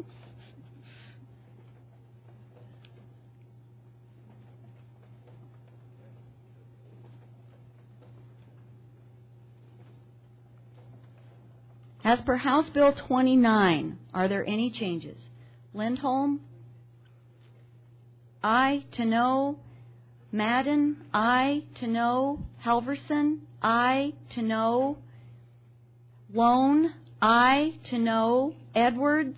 As per House Bill 29, are there any changes? Lindholm, aye to no. Madden, aye to no. Halverson, aye to no. Lone, aye to no. Edwards,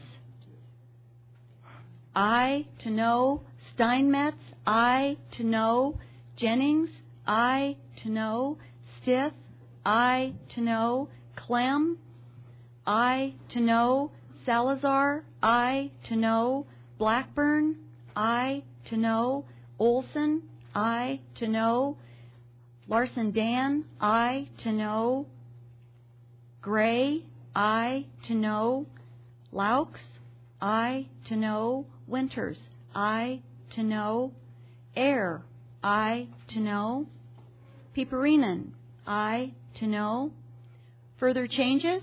aye to no. Steinmetz, aye to no. Jennings, aye to no. Stith, aye to no. Clem, aye to no. Salazar, aye to no. Blackburn, aye to no. Olson, aye to no. Larson Dan, aye to no. Gray, aye to no. Laux, aye to no. Winters, aye to no. Ayer, aye to no. Piperinen, aye to no. Further changes?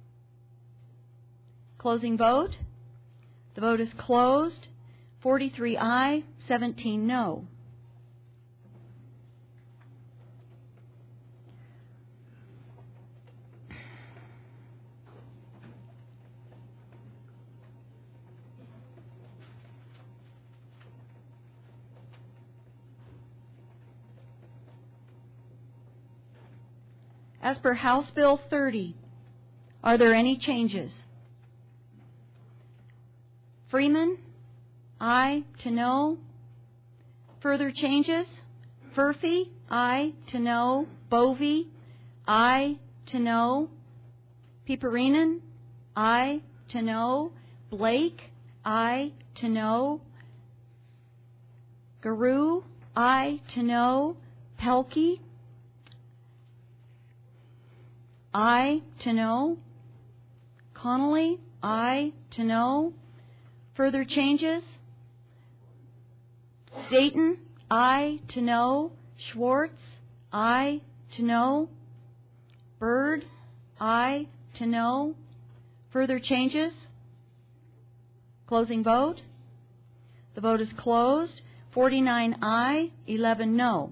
Closing vote. The vote is closed. 43 aye, 17 no. As per House Bill 30, are there any changes? Freeman, aye to no. Further changes? Furphy, aye to no. Bovey, aye to no. Piperinen, aye to no. Blake, aye to no. Garou, aye to no. Pelkey, aye to no. Connolly, aye to no. Further changes? Dayton, aye to no. Schwartz, aye to no. Byrd, aye to no. Further changes? Closing vote. The vote is closed. 49 aye, 11 no.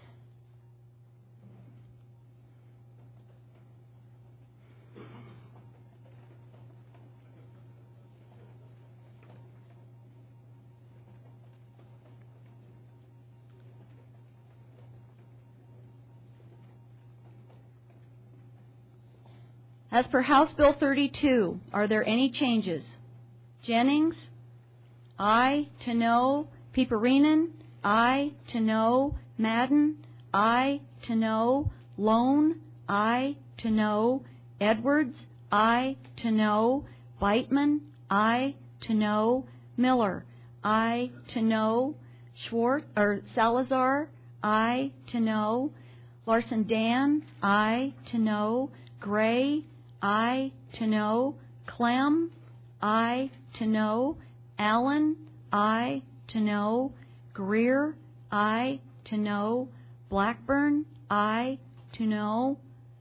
As per House Bill 32, are there any changes? Jennings, aye to no. Piperinen, aye to no. Madden, aye to no. Lone, aye to no. Edwards, aye to no. Beitman, aye to no. Miller, aye to no. Salazar, aye to no. Larson Dan, aye. Tano, Gray, aye. Tano, Clem, aye. Tano, Allen, aye. Tano, Greer, aye. Tano, Blackburn, aye. Tano,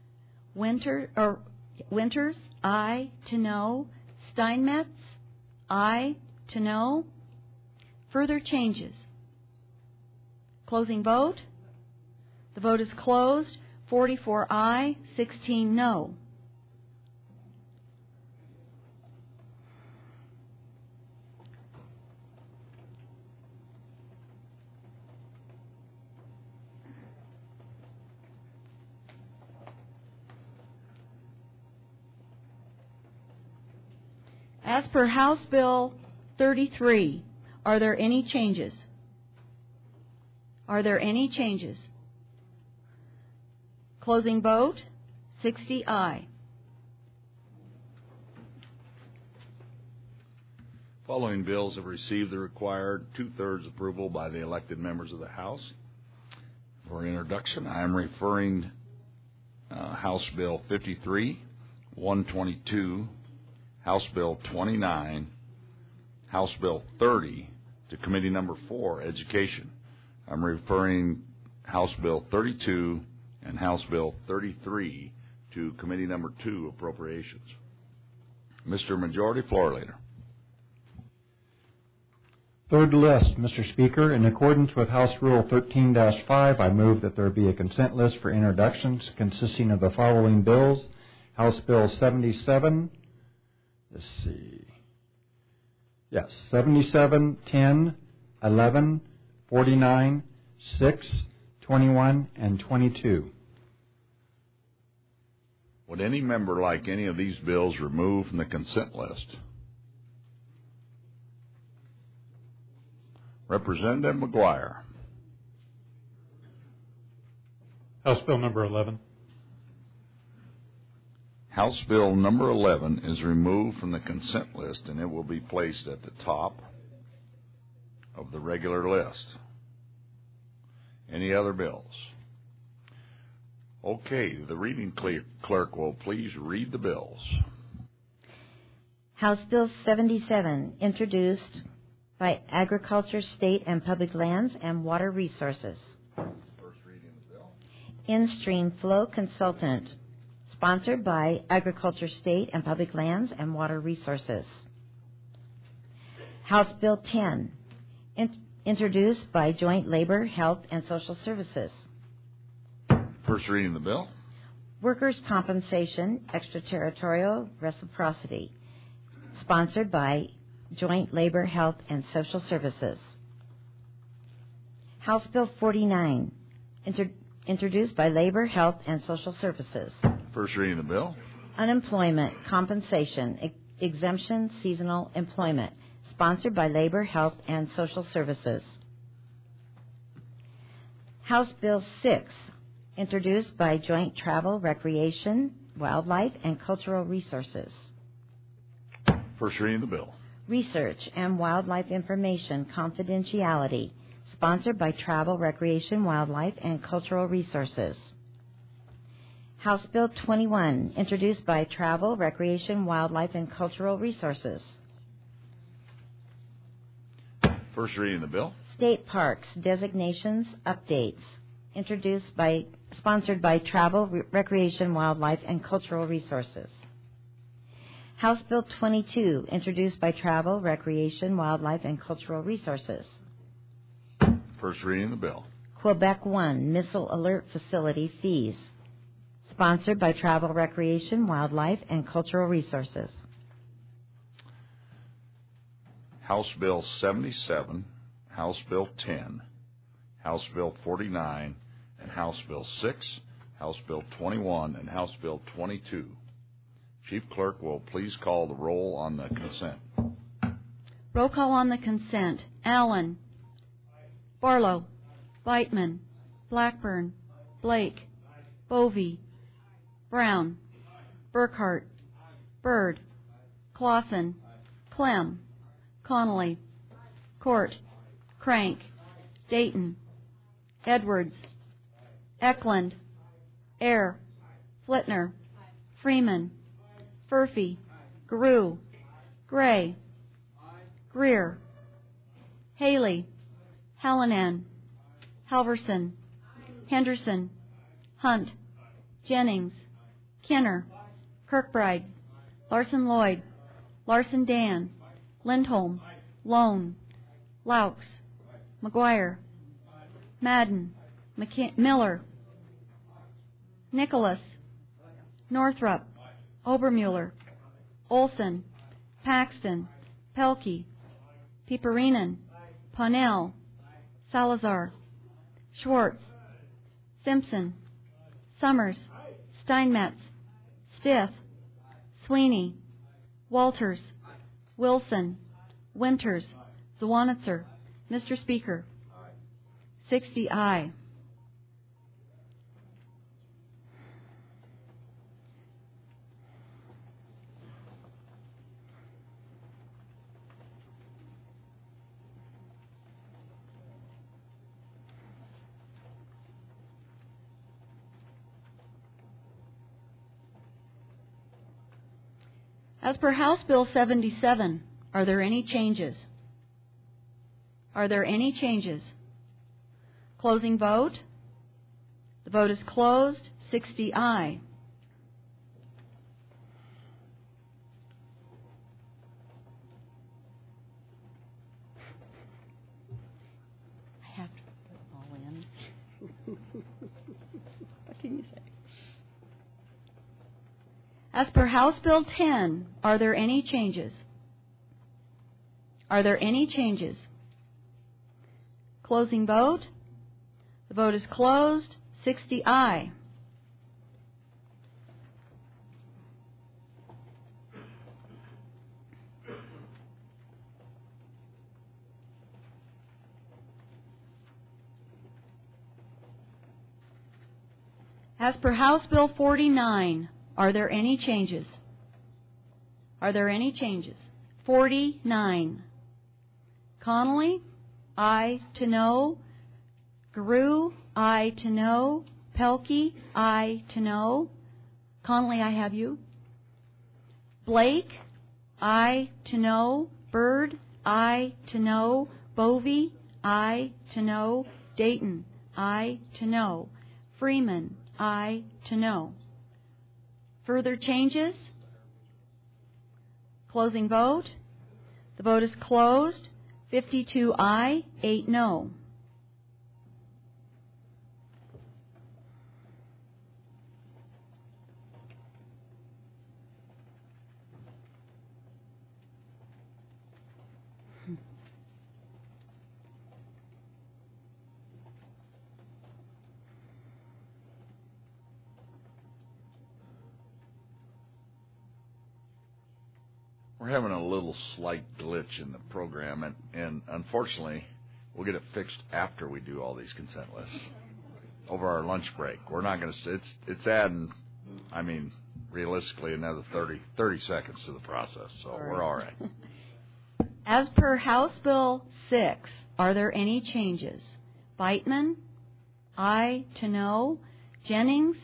Winters, aye. Tano, Steinmetz, aye. Tano. Further changes. Closing vote. The vote is closed. 44 aye, 16 no. As per House Bill 33, are there any changes? Are there any changes? Closing vote, 60 aye. Following bills have received the required two-thirds approval by the elected members of the House. For introduction, I am referring House Bill 53, 122, House Bill 29, House Bill 30 to Committee Number 4, Education. I'm referring House Bill 32 and House Bill 33 to Committee Number 2, Appropriations. Mr. Majority Floor Leader. Third list, Mr. Speaker. In accordance with House Rule 13-5, I move that there be a consent list for introductions consisting of the following bills. House Bill 77, 77, 10, 11, 49, 6, 21, and 22. Would any member like any of these bills removed from the consent list? Representative McGuire. House Bill number 11. House Bill number 11 is removed from the consent list, and it will be placed at the top of the regular list. Any other bills? Okay, the reading clerk will please read the bills. House Bill 77, introduced by Agriculture, State and Public Lands and Water Resources. First reading of the bill. In-stream flow consultant, sponsored by Agriculture, State and Public Lands and Water Resources. House Bill 10, introduced by Joint Labor, Health and Social Services. First reading of the bill. Workers' Compensation, Extraterritorial Reciprocity, sponsored by Joint Labor, Health and Social Services. House Bill 49, introduced by Labor, Health and Social Services. First reading of the bill. Unemployment Compensation Exemption Seasonal Employment, sponsored by Labor, Health and Social Services. House Bill 6, introduced by Joint Travel, Recreation, Wildlife and Cultural Resources. First reading of the bill. Research and Wildlife Information Confidentiality, sponsored by Travel, Recreation, Wildlife and Cultural Resources. House Bill 21, introduced by Travel, Recreation, Wildlife and Cultural Resources. First reading of the bill. State Parks Designations Updates, sponsored by Travel, Recreation, Wildlife and Cultural Resources. House Bill 22, introduced by Travel, Recreation, Wildlife and Cultural Resources. First reading of the bill. Quebec 1 Missile Alert Facility Fees, sponsored by Travel, Recreation, Wildlife and Cultural Resources. House Bill 77, House Bill 10, House Bill 49, and House Bill 6, House Bill 21, and House Bill 22. Chief Clerk will please call the roll on the consent. Roll call on the consent. Allen. Barlow. Beitman. Blackburn. Blake. Bovee. Brown. Burkhart. Byrd. Clausen. Clem. Connolly. Court. Crank. Dayton. Edwards. Eklund. Ayer, Flitner, Freeman, Furphy, Guru, Gray, Greer, Haley, Hallinan, Halverson, Henderson, Hunt, Jennings, Kenner, Kirkbride, Larson Lloyd, Larson Dan, Lindholm, Lone, Laux, McGuire, Madden, Miller, Nicholas, Northrup, Obermuller, Olson, Paxton, Pelkey, Piperinen, Ponnell, Salazar, Schwartz, Simpson, Summers, Steinmetz, Stith, Sweeney, Walters, Wilson, Winters, Zwanitzer. Mr. Speaker, 60 aye. As per House Bill 77, are there any changes? Are there any changes? Closing vote. The vote is closed. 60 aye. I have to put it all in. What can you say? As per House Bill 10, are there any changes? Are there any changes? Closing vote. The vote is closed. 60 aye. As per House Bill 49, are there any changes? Are there any changes? 49. Connolly, aye to no. Guru, aye to no. Pelkey, aye to no. Connolly, I have you. Blake, aye to no. Byrd, aye to no. Bovee, aye to no. Dayton, aye to no. Freeman, aye to no. Further changes? Closing vote. The vote is closed. 52 aye, 8 no. We're having a little slight glitch in the program, and unfortunately, we'll get it fixed after we do all these consent lists over our lunch break. We're not going to. It's adding, I mean, realistically, another 30 seconds to the process, so we're all right. As per House Bill 6, are there any changes? Beitman, aye to no. Jennings,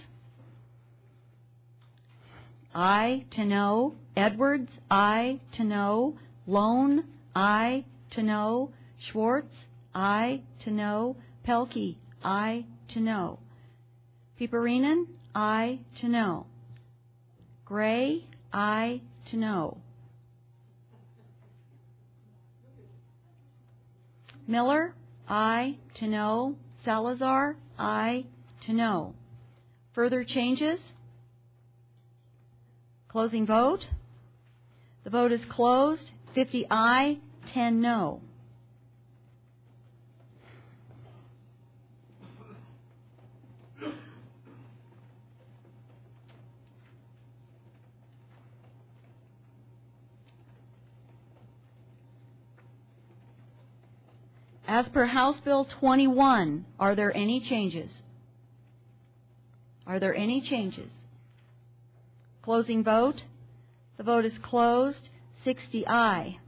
aye to no. Edwards, aye to no. Lone, aye to no. Schwartz, aye to no. Pelkey, aye to no. Piperinen, aye to no. Gray, aye to no. Miller, aye to no. Salazar, aye to no. Further changes? Closing vote. The vote is closed. 50 aye, 10 no. As per House Bill 21, are there any changes? Are there any changes? Closing vote. The vote is closed. 60 aye.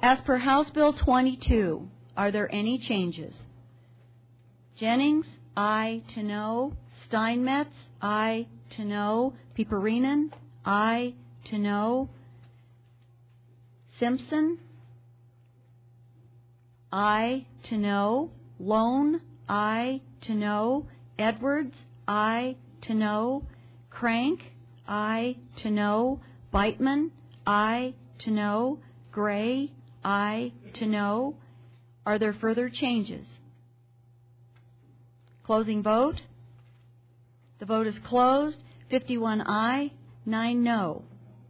As per House Bill 22, are there any changes? Jennings, aye to no. Steinmetz, aye to no. Piperinen, aye to no. Simpson, aye to no. Lone, aye to no. Edwards, aye to no. Crank, aye to no. Beitman, aye to no. Gray, aye to no. Are there further changes? Closing vote. The vote is closed. 51 aye, 9 no.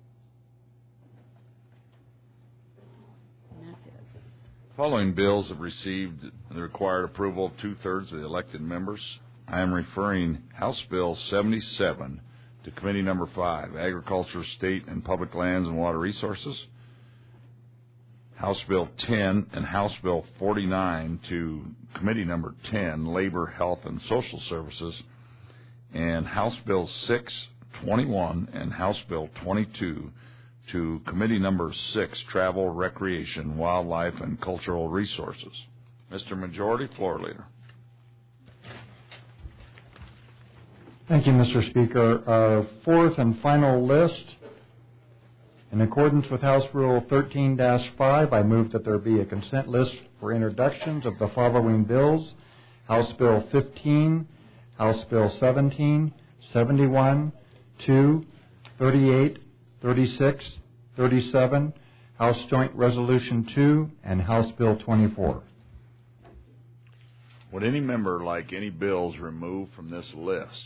And that's it. Following bills have received the required approval of 2/3 of the elected members. I am referring House Bill 77 to Committee Number 5, Agriculture, State and Public Lands and Water Resources. House Bill 10 and House Bill 49 to Committee Number 10, Labor, Health and Social Services, and House Bill 6, 21, and House Bill 22 to Committee Number 6, Travel, Recreation, Wildlife and Cultural Resources. Mr. Majority Floor Leader. Thank you, Mr. Speaker. Our fourth and final list. In accordance with House Rule 13-5, I move that there be a consent list for introductions of the following bills: House Bill 15, House Bill 17, 71, 2, 38, 36, 37, House Joint Resolution 2, and House Bill 24. Would any member like any bills removed from this list?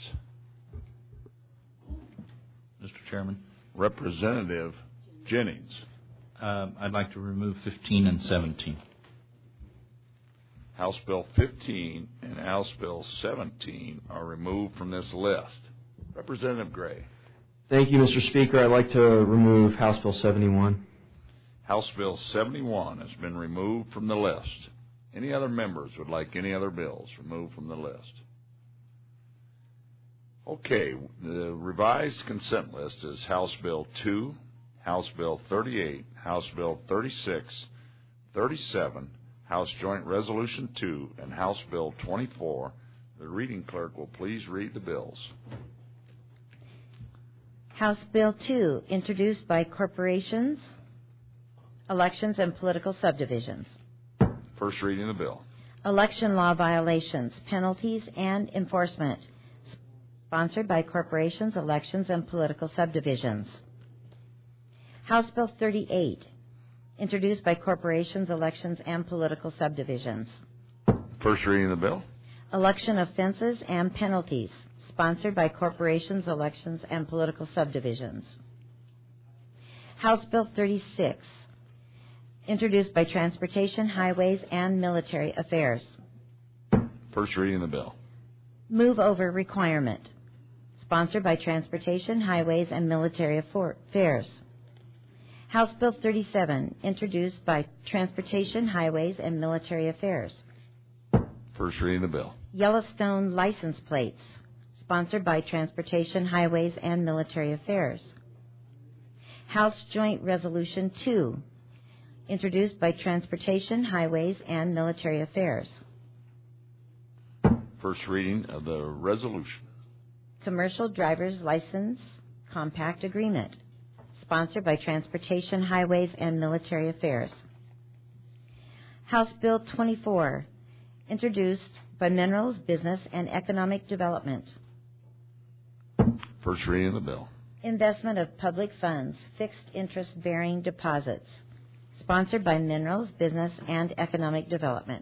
Mr. Chairman. Representative Jennings. I'd like to remove 15 and 17. House Bill 15 and House Bill 17 are removed from this list. Representative Gray. Thank you, Mr. Speaker. I'd like to remove House Bill 71. House Bill 71 has been removed from the list. Any other members would like any other bills removed from the list? Okay, the revised consent list is House Bill 2, House Bill 38, House Bill 36, 37, House Joint Resolution 2, and House Bill 24. The reading clerk will please read the bills. House Bill 2, introduced by corporations, elections, and political subdivisions. First reading of the bill. Election law violations, penalties, and enforcement. Sponsored by corporations, elections, and political subdivisions. House Bill 38, introduced by corporations, elections, and political subdivisions. First reading of the bill. Election offenses and penalties. Sponsored by corporations, elections, and political subdivisions. House Bill 36, introduced by Transportation, Highways, and Military Affairs. First reading of the bill. Move over requirement. Sponsored by Transportation, Highways, and Military Affairs. House Bill 37, introduced by Transportation, Highways, and Military Affairs. First reading of the bill. Yellowstone license plates. Sponsored by Transportation, Highways, and Military Affairs. House Joint Resolution 2, introduced by Transportation, Highways, and Military Affairs. First reading of the resolution. Commercial Driver's License Compact Agreement. Sponsored by Transportation, Highways, and Military Affairs. House Bill 24, introduced by Minerals, Business, and Economic Development. First reading of the bill. Investment of public funds, fixed interest-bearing deposits. Sponsored by Minerals, Business, and Economic Development.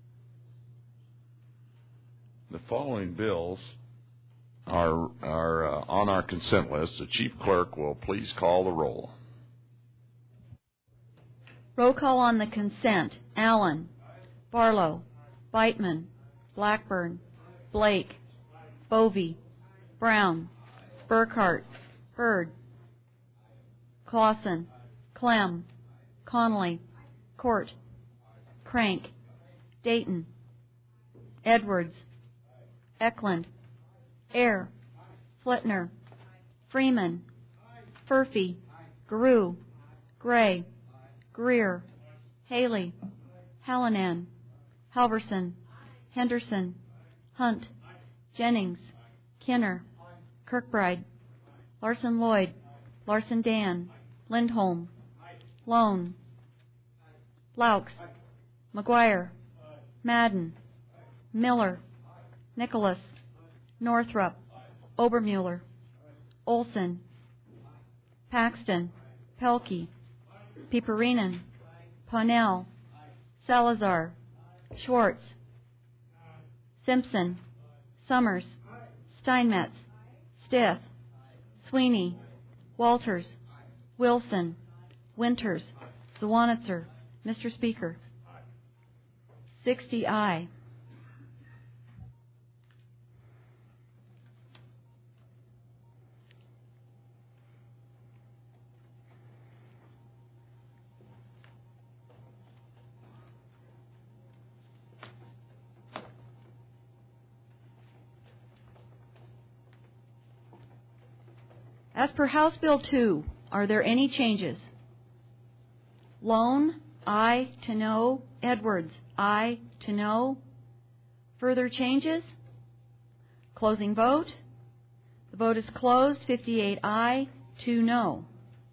The following bills are on our consent list. The chief clerk will please call the roll. Roll call on the consent. Allen, Barlow, Beitman, Blackburn, Blake, Bovee, Brown, Burkhart, Byrd, Clausen, Clem, Connolly, Court, Crank, Dayton, Edwards, Eklund, Ayer, Flitner, Freeman, Furphy, Garou, Gray, Greer, Haley, Hallinan, Halverson, Henderson, Hunt, Jennings, Kinner, Kirkbride, Larson Lloyd, Larson Dan, Lindholm, Lone, Laux, McGuire, Madden, Miller, Nicholas, Northrup, Obermuller, Olson, Paxton, Pelkey, Piperinen, Ponell, Salazar, Schwartz, Simpson, Summers, Steinmetz, Stith, Sweeney, Walters, Wilson, Winters, Zwanitzer. Mr. Speaker. 60 aye. As per House Bill 2, are there any changes? Lone, aye to no. Edwards, aye to no. Further changes? Closing vote. The vote is closed. 58 aye, 2 no.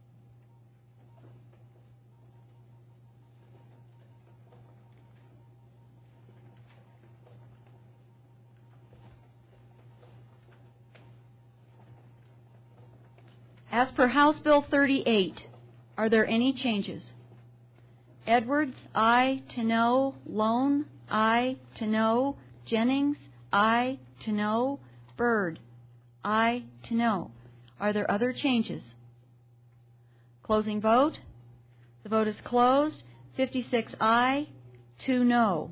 As per House Bill 38, are there any changes? Edwards, aye to no. Lone, aye to no. Jennings, aye to no. Byrd, aye to no. Are there other changes? Closing vote. The vote is closed. 56 aye, 2 no.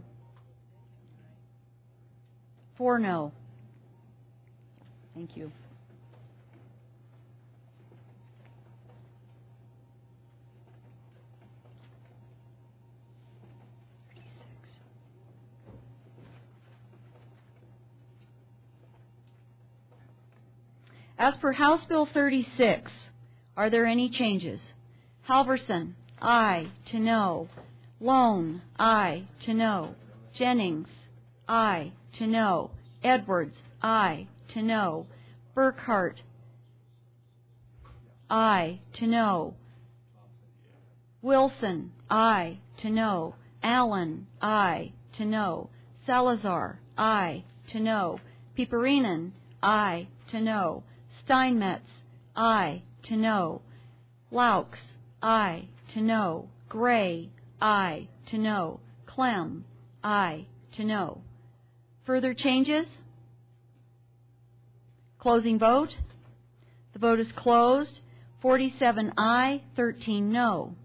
4 no. Thank you. As per House Bill 36, are there any changes? Halverson, aye to no. Lone, aye to no. Jennings, aye to no. Edwards, aye to no. Burkhart, aye to no. Wilson, aye to no. Allen, aye to no. Salazar, aye to no. Piperinen, aye to no. Steinmetz, aye to no. Laux, aye to no. Gray, aye to no. Clem, aye to no. Further changes? Closing vote. The vote is closed. 47 aye, 13 no.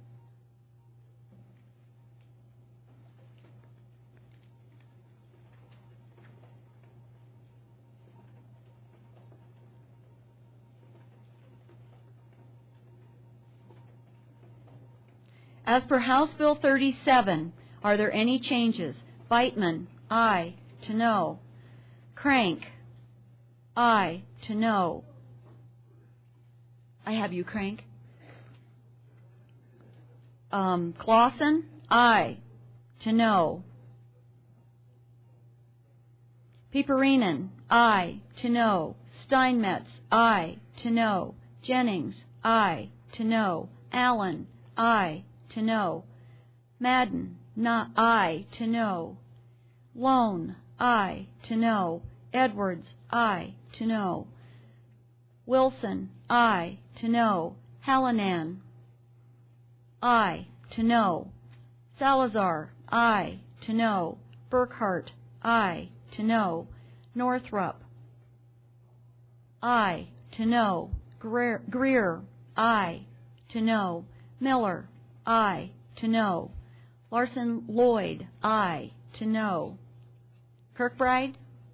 As per House Bill 37, are there any changes? Beitman, aye to no. Crank, aye to no. I have you, Crank. Clausen, aye to no. Piperinen, aye to no. Steinmetz, aye to no. Jennings, aye to no. Allen, aye to no. Madden, aye to no. Lone, aye to no. Edwards, aye to no. Wilson, aye to no. Hallinan, aye to no. Salazar, aye to no. Burkhart, aye to no. Northrup, aye to no. Greer, aye to no. Miller, aye to no. Larson Lloyd, aye to no. Kirkbride,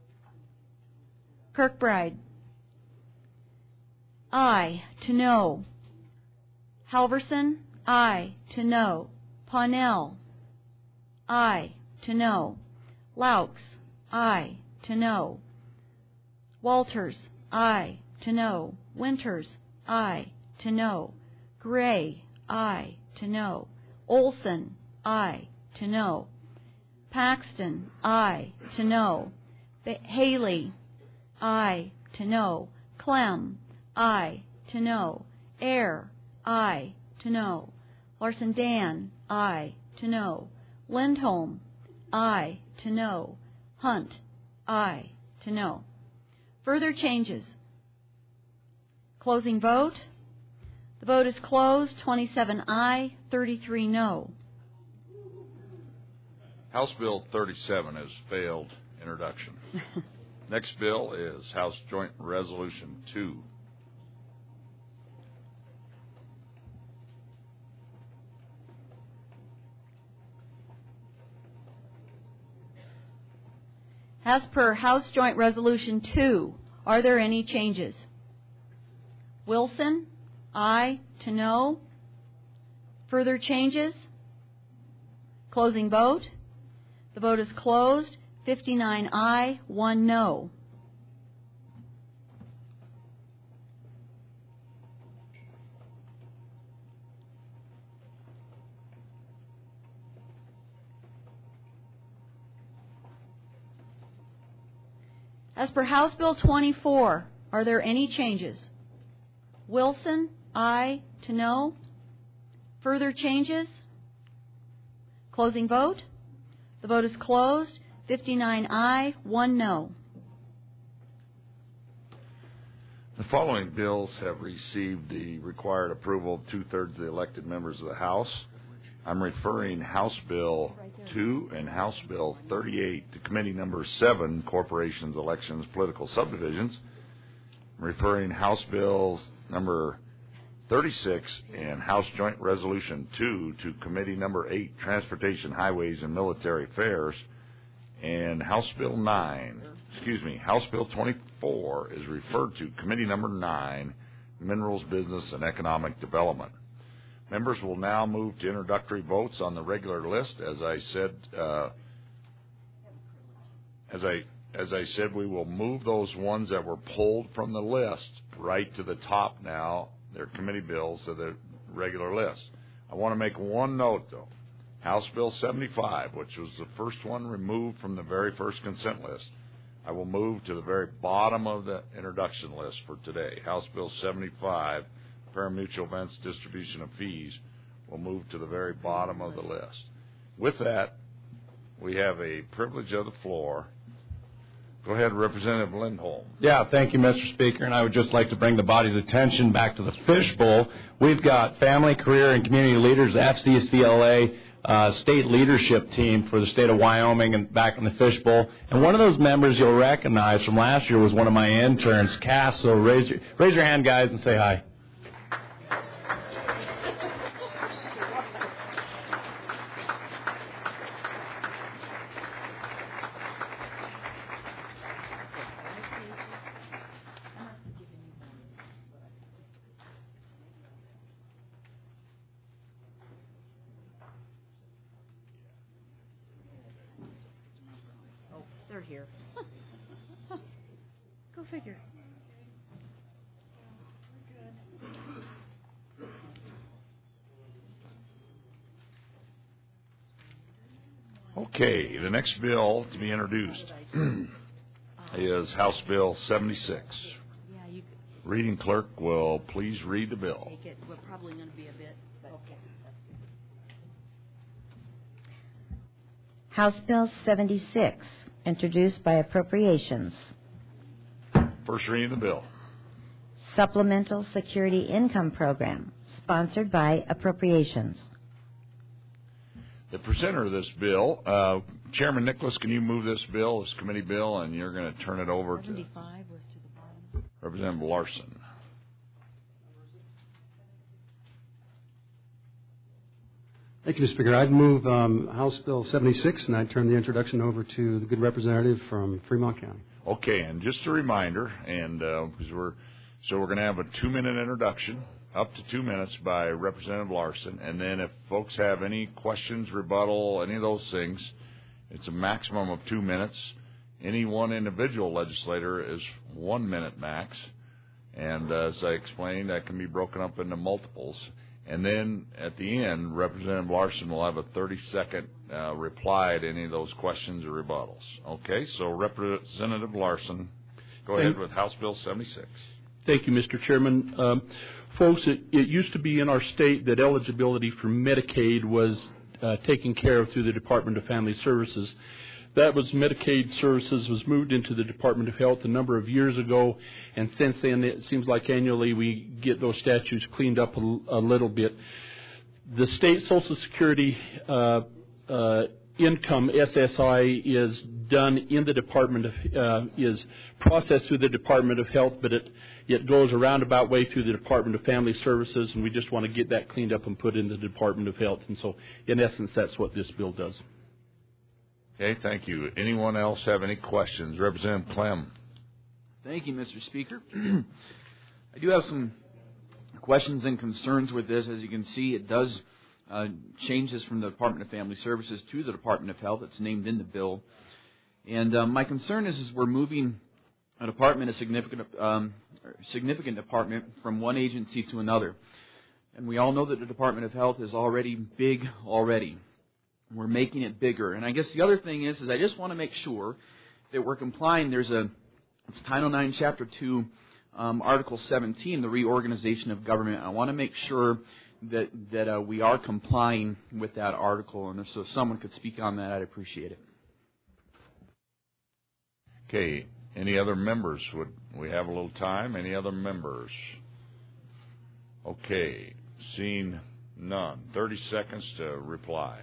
aye to no. Halverson, aye to no. Ponell, aye to no. Laux, aye to no. Walters, aye to no. Winters, aye to no. Gray, aye to no. Olson, aye. To no. Paxton, aye. To no. Haley, aye. To no. Clem, aye. To no. Ayer, aye. To no. Larson Dan, aye. To no. Lindholm, aye. To no. Hunt, aye. To no. Further changes. Closing vote. The vote is closed. 27 aye, 33 no. House Bill 37 has failed introduction. Next bill is House Joint Resolution 2. As per House Joint Resolution 2, are there any changes? Wilson, aye. To no. Further changes? Closing vote. The vote is closed. 59 aye, 1 no. As per House Bill 24, are there any changes? Wilson, aye. To no. Further changes? Closing vote. The vote is closed. 59 aye, 1 no. The following bills have received the required approval of two-thirds of the elected members of the House. I'm referring House Bill 2 and House Bill 38 to Committee Number 7, Corporations, Elections, Political Subdivisions. I'm referring House Bills Number 36 and House Joint Resolution 2 to Committee Number 8, Transportation, Highways, and Military Affairs. And House Bill 24 is referred to Committee Number 9, Minerals, Business, and Economic Development. Members will now move to introductory votes on the regular list. As I said, we will move those ones that were pulled from the list right to the top now. They're committee bills of the regular list. I want to make one note, though. House Bill 75, which was the first one removed from the very first consent list, I will move to the very bottom of the introduction list for today. House Bill 75, pari-mutuel events, distribution of fees, will move to the very bottom of the list. With that, we have a privilege of the floor. Go ahead, Representative Lindholm. Yeah, thank you, Mr. Speaker. And I would just like to bring the body's attention back to the fishbowl. We've got Family, Career, and Community Leaders, the FCCLA state leadership team for the state of Wyoming, and back in the fishbowl. And one of those members you'll recognize from last year was one of my interns, Cass. So raise your hand, guys, and say hi. They're here. Go figure. Okay, the next bill to be introduced is House Bill 76. Reading clerk will please read the bill. We're probably going to be a bit. Okay. House Bill 76, introduced by Appropriations. First reading of the bill. Supplemental Security Income Program, sponsored by Appropriations. The presenter of this bill, Chairman Nicholas, can you move this bill, this committee bill, and you're going to turn it over to Representative Larson. Thank you, Mr. Speaker. I'd move House Bill 76, and I'd turn the introduction over to the good representative from Fremont County. Okay, and just a reminder, and because we're going to have a 2-minute introduction, up to 2 minutes by Representative Larson, and then if folks have any questions, rebuttal, any of those things, it's a maximum of 2 minutes. Any one individual legislator is 1 minute max, and as I explained, that can be broken up into multiples. And then at the end, Representative Larson will have a 30-second reply to any of those questions or rebuttals. Okay, so Representative Larson, go ahead with House Bill 76. Thank you, Mr. Chairman. Folks, it used to be in our state that eligibility for Medicaid was taken care of through the Department of Family Services. That was Medicaid services was moved into the Department of Health a number of years ago, and since then it seems like annually we get those statutes cleaned up a little bit. The state Social Security income, SSI, is done in the Department of, is processed through the Department of Health, but it goes a roundabout way through the Department of Family Services, and we just want to get that cleaned up and put in the Department of Health. And so, in essence, that's what this bill does. Okay, thank you. Anyone else have any questions? Representative Clem. Thank you, Mr. Speaker. I do have some questions and concerns with this. As you can see, it does changes from the Department of Family Services to the Department of Health. It's named in the bill. And my concern is we're moving a department, a significant department, from one agency to another. And we all know that the Department of Health is already big already. We're making it bigger. And I guess the other thing is I just want to make sure that we're complying. It's Title IX, Chapter 2, Article 17, the reorganization of government. I want to make sure that we are complying with that article. And so if someone could speak on that, I'd appreciate it. Okay. Any other members? Would we have a little time? Any other members? Okay. Seeing none. 30 seconds to reply.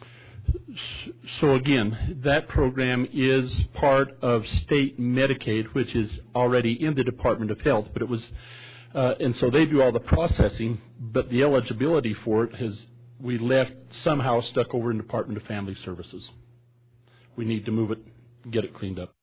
So again, that program is part of state Medicaid, which is already in the Department of Health, but it was, and so they do all the processing, but the eligibility for it we left somehow stuck over in the Department of Family Services. We need to move it, get it cleaned up.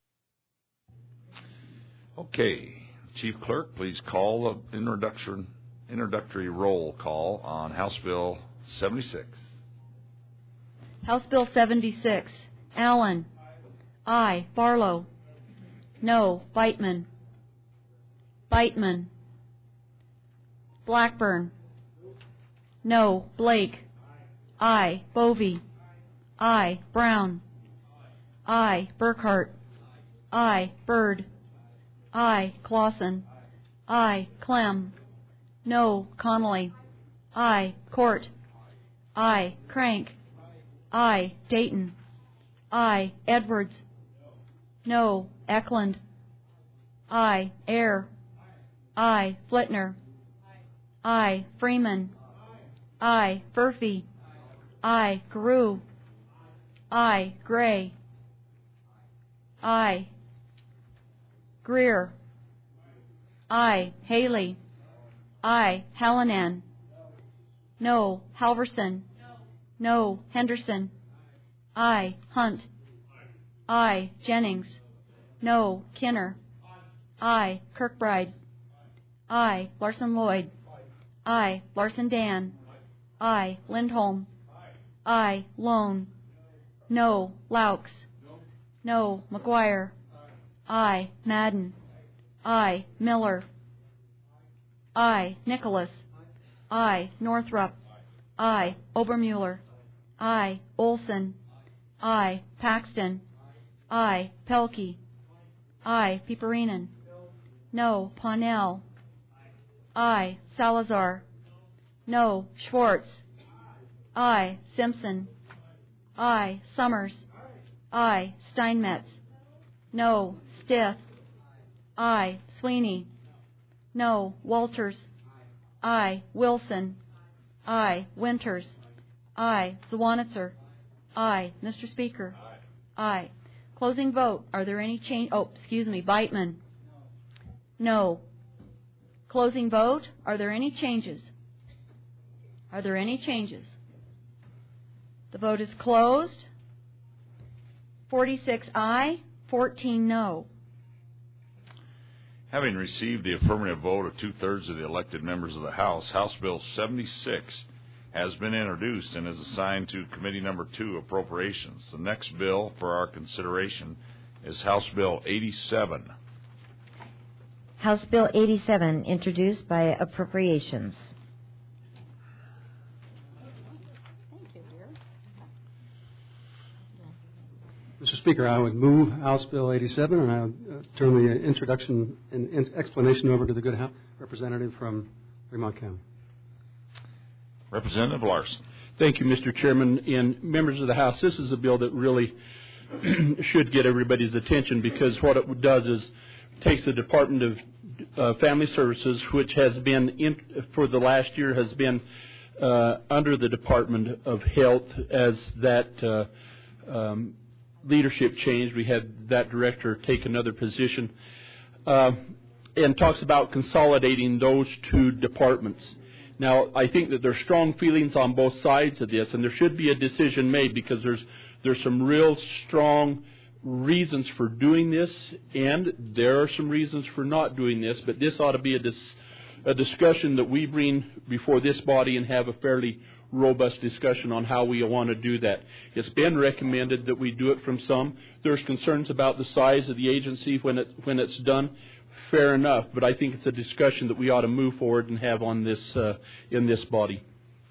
Okay. Chief Clerk, please call the introductory roll call on House Bill 76. House Bill 76. Allen. Aye. Barlow. No. Beitman. Beitman. Blackburn. No. Blake. Aye. Bovee. Aye. Brown. Aye. Burkhart. Aye. Byrd. Aye. Clausen. Aye. Clem. No. Connolly. Aye. Court. Aye. Crank. Aye. Dayton. Aye. Edwards. No. Eklund. Aye. Ayer. Aye. Flitner. Aye. Freeman. Aye. Furphy. Aye. Carew. Aye. Gray. Aye. Greer. Aye. Haley. Aye. Hallinan. No. Halverson. No. Henderson. Aye. Hunt. Aye. Jennings. No. Kinner. Aye. Kirkbride. Aye. Larson Lloyd. Aye. Larson Dan. Aye. Lindholm. Aye. Lone. No. Laux. No. McGuire. Aye. Madden. Aye. Miller. Aye. Nicholas. Aye. Northrup. Aye. Obermuller. Aye. Olson. Aye. Paxton. Aye. Pelkey. Aye. Piperinen. No. Parnell. Aye. Salazar. No. Schwartz. Aye. Simpson. Aye. Summers. Aye. Steinmetz. No. Stith. Aye. Sweeney. No. Walters. Aye. Wilson. Aye. Winters. Aye. Zwanitzer. Aye. Mr. Speaker. Aye. Closing vote. Are there any change? Oh, excuse me. Beitman. No. Closing vote. Are there any changes? Are there any changes? The vote is closed. 46 aye, 14 no. Having received the affirmative vote of 2/3 of the elected members of the House, House Bill 76 has been introduced and is assigned to Committee Number 2, Appropriations. The next bill for our consideration is House Bill 87. House Bill 87, introduced by Appropriations. Speaker, I would move House Bill 87, and I would turn the introduction and explanation over to the good representative from Fremont County. Representative Larson. Thank you, Mr. Chairman. And members of the House, this is a bill that really should get everybody's attention, because what it does is takes the Department of Family Services, which has been, for the last year, has been under the Department of Health as that leadership changed. We had that director take another position, and talks about consolidating those two departments. Now, I think that there's strong feelings on both sides of this, and there should be a decision made, because there's some real strong reasons for doing this, and there are some reasons for not doing this, but this ought to be a discussion that we bring before this body and have a fairly robust discussion on how we want to do that. It's been recommended that we do it from some. There's concerns about the size of the agency when it's done. Fair enough, but I think it's a discussion that we ought to move forward and have on this in this body.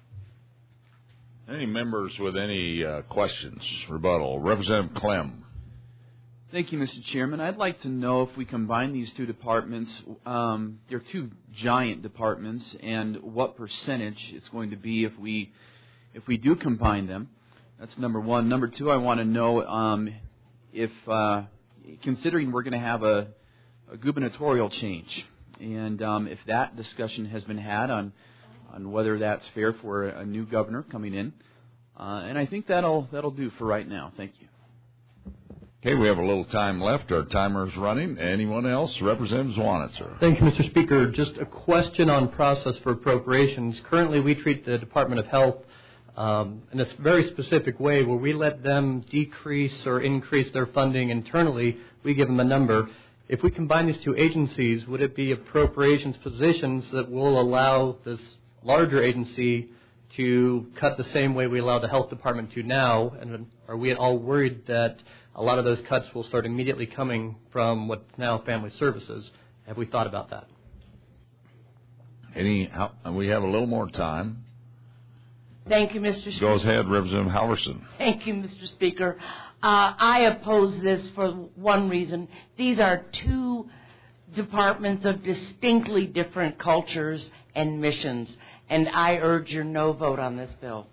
Any members with any questions? Rebuttal. Representative Clem. Thank you, Mr. Chairman. I'd like to know if we combine these two departments, they're two giant departments, and what percentage it's going to be if we do combine them. That's number one. Number two, I want to know if, considering we're going to have a gubernatorial change, and if that discussion has been had on whether that's fair for a new governor coming in. And I think that'll do for right now. Thank you. Okay, we have a little time left. Our timer's running. Anyone else? Representative Zwanitzer. Thank you, Mr. Speaker. Just a question on process for appropriations. Currently, we treat the Department of Health in a very specific way, where we let them decrease or increase their funding internally. We give them a number. If we combine these two agencies, would it be appropriations positions that will allow this larger agency to cut the same way we allow the health department to now? And are we at all worried that a lot of those cuts will start immediately coming from what's now Family Services? Have we thought about that? We have a little more time. Thank you, Mr. Speaker. Goes ahead, Representative Halverson. Thank you, Mr. Speaker. I oppose this for one reason. These are two departments of distinctly different cultures and missions, and I urge your no vote on this bill.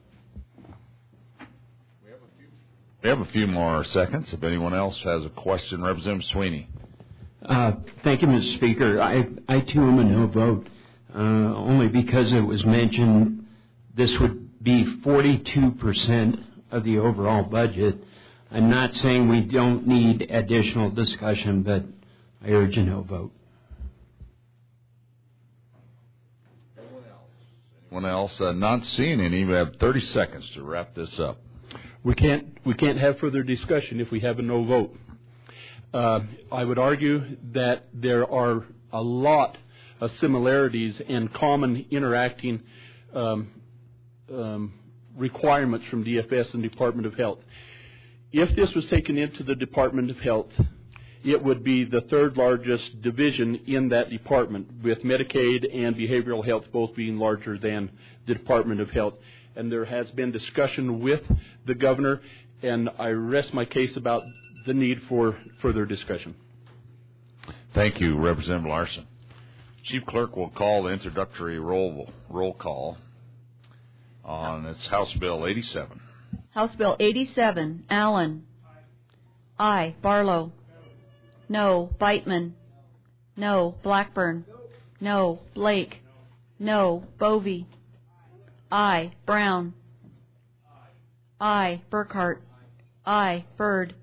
We have a few more seconds. If anyone else has a question, Representative Sweeney. Thank you, Mr. Speaker. I too am a no vote, only because it was mentioned this would be 42% of the overall budget. I'm not saying we don't need additional discussion, but I urge a no vote. Anyone else? Not seeing any. We have 30 seconds to wrap this up. We can't have further discussion if we have a no vote. I would argue that there are a lot of similarities and common interacting requirements from DFS and Department of Health. If this was taken into the Department of Health, it would be the third largest division in that department, with Medicaid and behavioral health both being larger than the Department of Health. And there has been discussion with the governor, and I rest my case about the need for further discussion. Thank you, Representative Larson. Chief Clerk will call the introductory roll call on its House Bill 87. House Bill 87, Allen. Aye. Barlow. No. Beitman. No. Blackburn. No. Blake. No. Bovee. Aye. Brown. Aye. Burkhart. Aye. Byrd.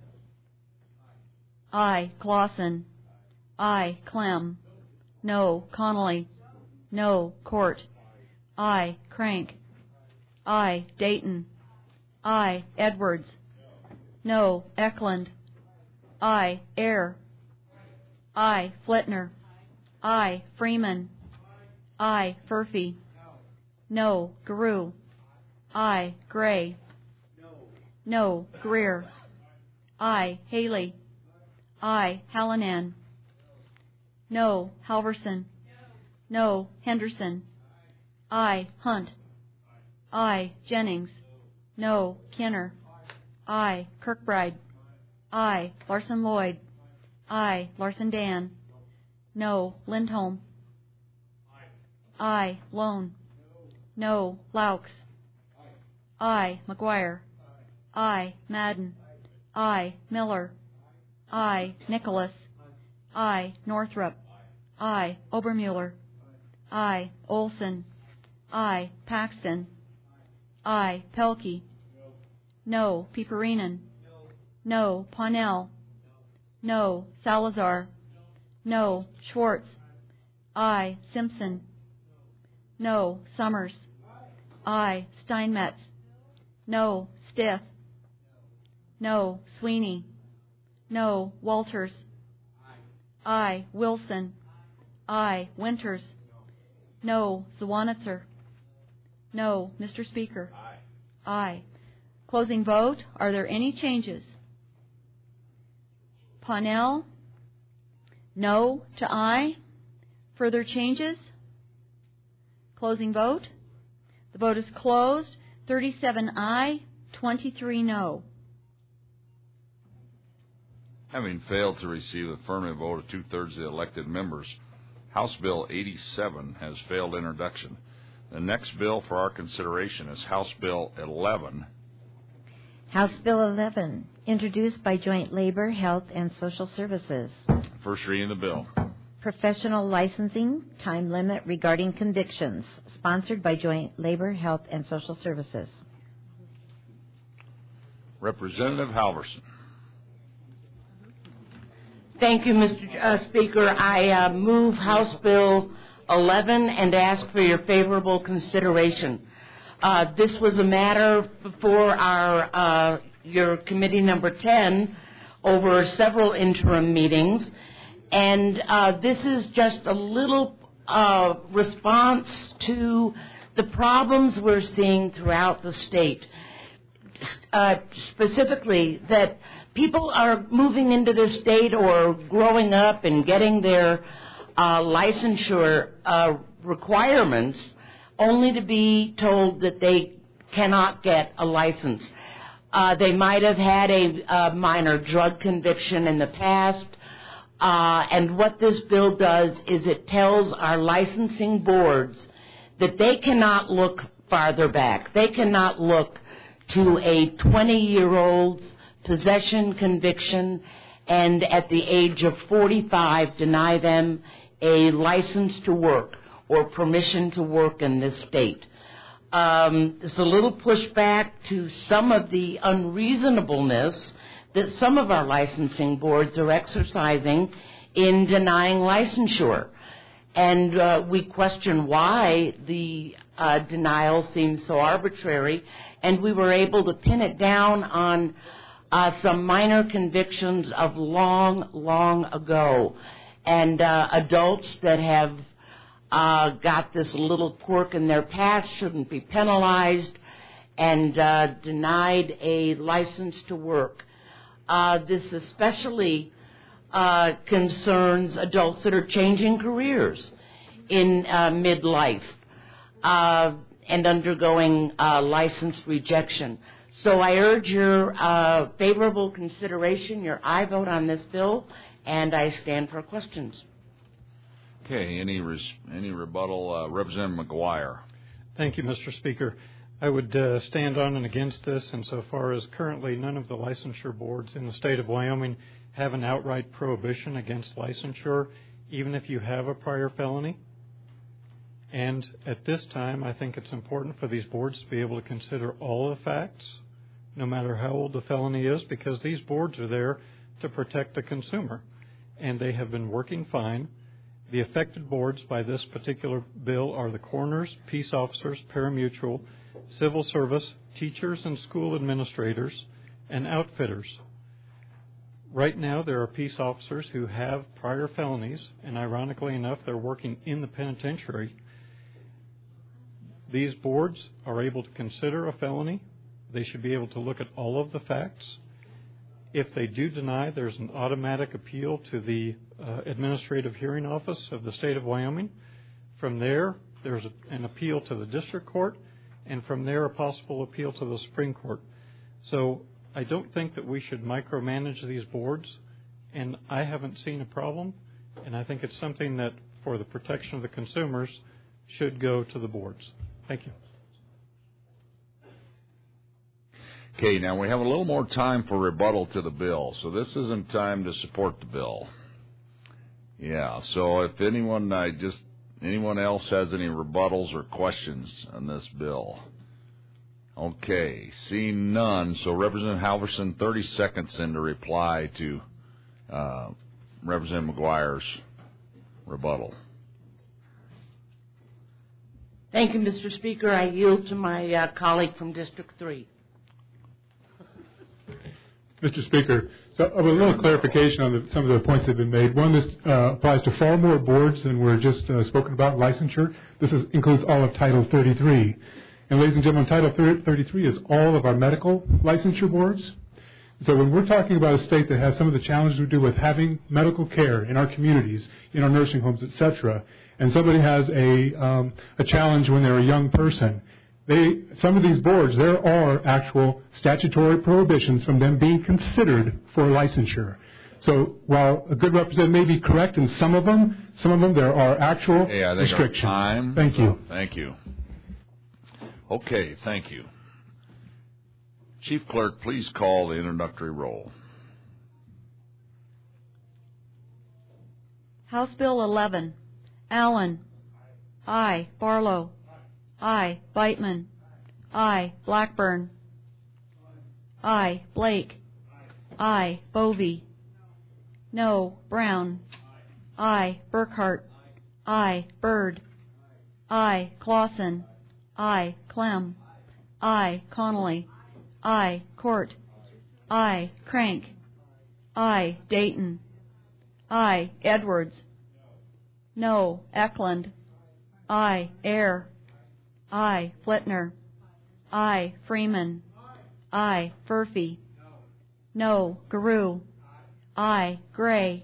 Aye. Clausen. Aye. Clem. No. Connolly. No. Court. Aye. Crank. Aye. Dayton. Aye. Edwards. No. Eklund. Aye. Ayer. Aye. Flitner. Aye. Freeman. Aye. Furphy. No. Garou. Aye. Gray. No. Greer. Aye. Haley. Aye. Hallinan. No. Halverson. No. Henderson. Aye. Hunt. Aye. Jennings. No. Kenner. Aye. Kirkbride. I. Larson Lloyd. I. Larson Dan. No. Lindholm. I. Lone. No. Laux. I. McGuire. I. Madden. I. Miller. I. Nicholas. I. Northrup. I. Obermuller. I. Olson. I. Paxton. I. Pelkey. No. Piperinen. No. Paunell. No. Salazar. No. Schwartz. I. Simpson. No. Summers. I. Steinmetz. No. Stith. No. Sweeney. No. Walters. I. Wilson. I. Winters. No. Zwanitzer. No. Mr. Speaker. Aye. Closing vote. Are there any changes? Paunell. No to aye. Further changes? Closing vote. The vote is closed. 37 aye, 23 no. Having failed to receive the affirmative vote of 2/3 of the elected members, House Bill 87 has failed introduction. The next bill for our consideration is House Bill 11. House Bill 11, introduced by Joint Labor, Health, and Social Services. First reading of the bill. Professional licensing, time limit regarding convictions, sponsored by Joint Labor, Health, and Social Services. Representative Halverson. Thank you, Mr. Speaker. I move House Bill 11 and ask for your favorable consideration. This was a matter before your committee number 10 over several interim meetings, and this is just a little response to the problems we're seeing throughout the state. Specifically, that people are moving into the state or growing up and getting their licensure requirements only to be told that they cannot get a license. They might have had a minor drug conviction in the past, and what this bill does is it tells our licensing boards that they cannot look farther back. They cannot look to a 20-year-old's possession conviction and at the age of 45 deny them a license to work or permission to work in this state. There's a little pushback to some of the unreasonableness that some of our licensing boards are exercising in denying licensure. And we question why the denial seems so arbitrary, and we were able to pin it down on some minor convictions of long ago. And adults that have got this little quirk in their past shouldn't be penalized and denied a license to work. This especially concerns adults that are changing careers in midlife and undergoing license rejection. So I urge your favorable consideration, your aye vote on this bill, and I stand for questions. Okay, any rebuttal? Representative McGuire. Thank you, Mr. Speaker. I would stand on and against this insofar as currently none of the licensure boards in the state of Wyoming have an outright prohibition against licensure, even if you have a prior felony. And at this time, I think it's important for these boards to be able to consider all of the facts, no matter how old the felony is, because these boards are there to protect the consumer. And they have been working fine. The affected boards by this particular bill are the coroners, peace officers, parimutuel, civil service, teachers and school administrators, and outfitters. Right now, there are peace officers who have prior felonies, and ironically enough, they're working in the penitentiary. These boards are able to consider a felony. They should be able to look at all of the facts. If they do deny, there's an automatic appeal to the Administrative Hearing Office of the state of Wyoming. From there, there's an appeal to the district court, and from there, a possible appeal to the Supreme Court. So I don't think that we should micromanage these boards, and I haven't seen a problem, and I think it's something that, for the protection of the consumers, should go to the boards. Thank you. Okay, now we have a little more time for rebuttal to the bill, so this isn't time to support the bill. Yeah, so if anyone else has any rebuttals or questions on this bill? Okay, seeing none, so Representative Halverson, 30 seconds in to reply to Representative McGuire's rebuttal. Thank you, Mr. Speaker. I yield to my colleague from District 3. Mr. Speaker, so a little clarification on some of the points that have been made. One, this applies to far more boards than were just spoken about licensure. This includes all of Title 33. And ladies and gentlemen, Title 33 is all of our medical licensure boards. So when we're talking about a state that has some of the challenges we do with having medical care in our communities, in our nursing homes, et cetera, and somebody has a challenge when they're a young person, some of these boards, there are actual statutory prohibitions from them being considered for licensure. So while a good representative may be correct in some of them there are actual restrictions. Time. Thank you. Thank you. Okay, thank you. Chief Clerk, please call the introductory roll. House Bill 11. Allen. Aye. Barlow. Aye. Beitman. Aye. Blackburn. Aye. Blake. Aye. Bovee. No. Brown. Aye. Burkhart. Aye. Byrd. Aye. Clausen. Aye. Clem. Aye. Connolly. Aye. Court. Aye. Crank. Aye. Dayton. Aye. Edwards. No. Eklund. Aye. Ayer. Aye. Flitner. Aye. Freeman. Aye. Furphy. No. Garou. Aye. Gray.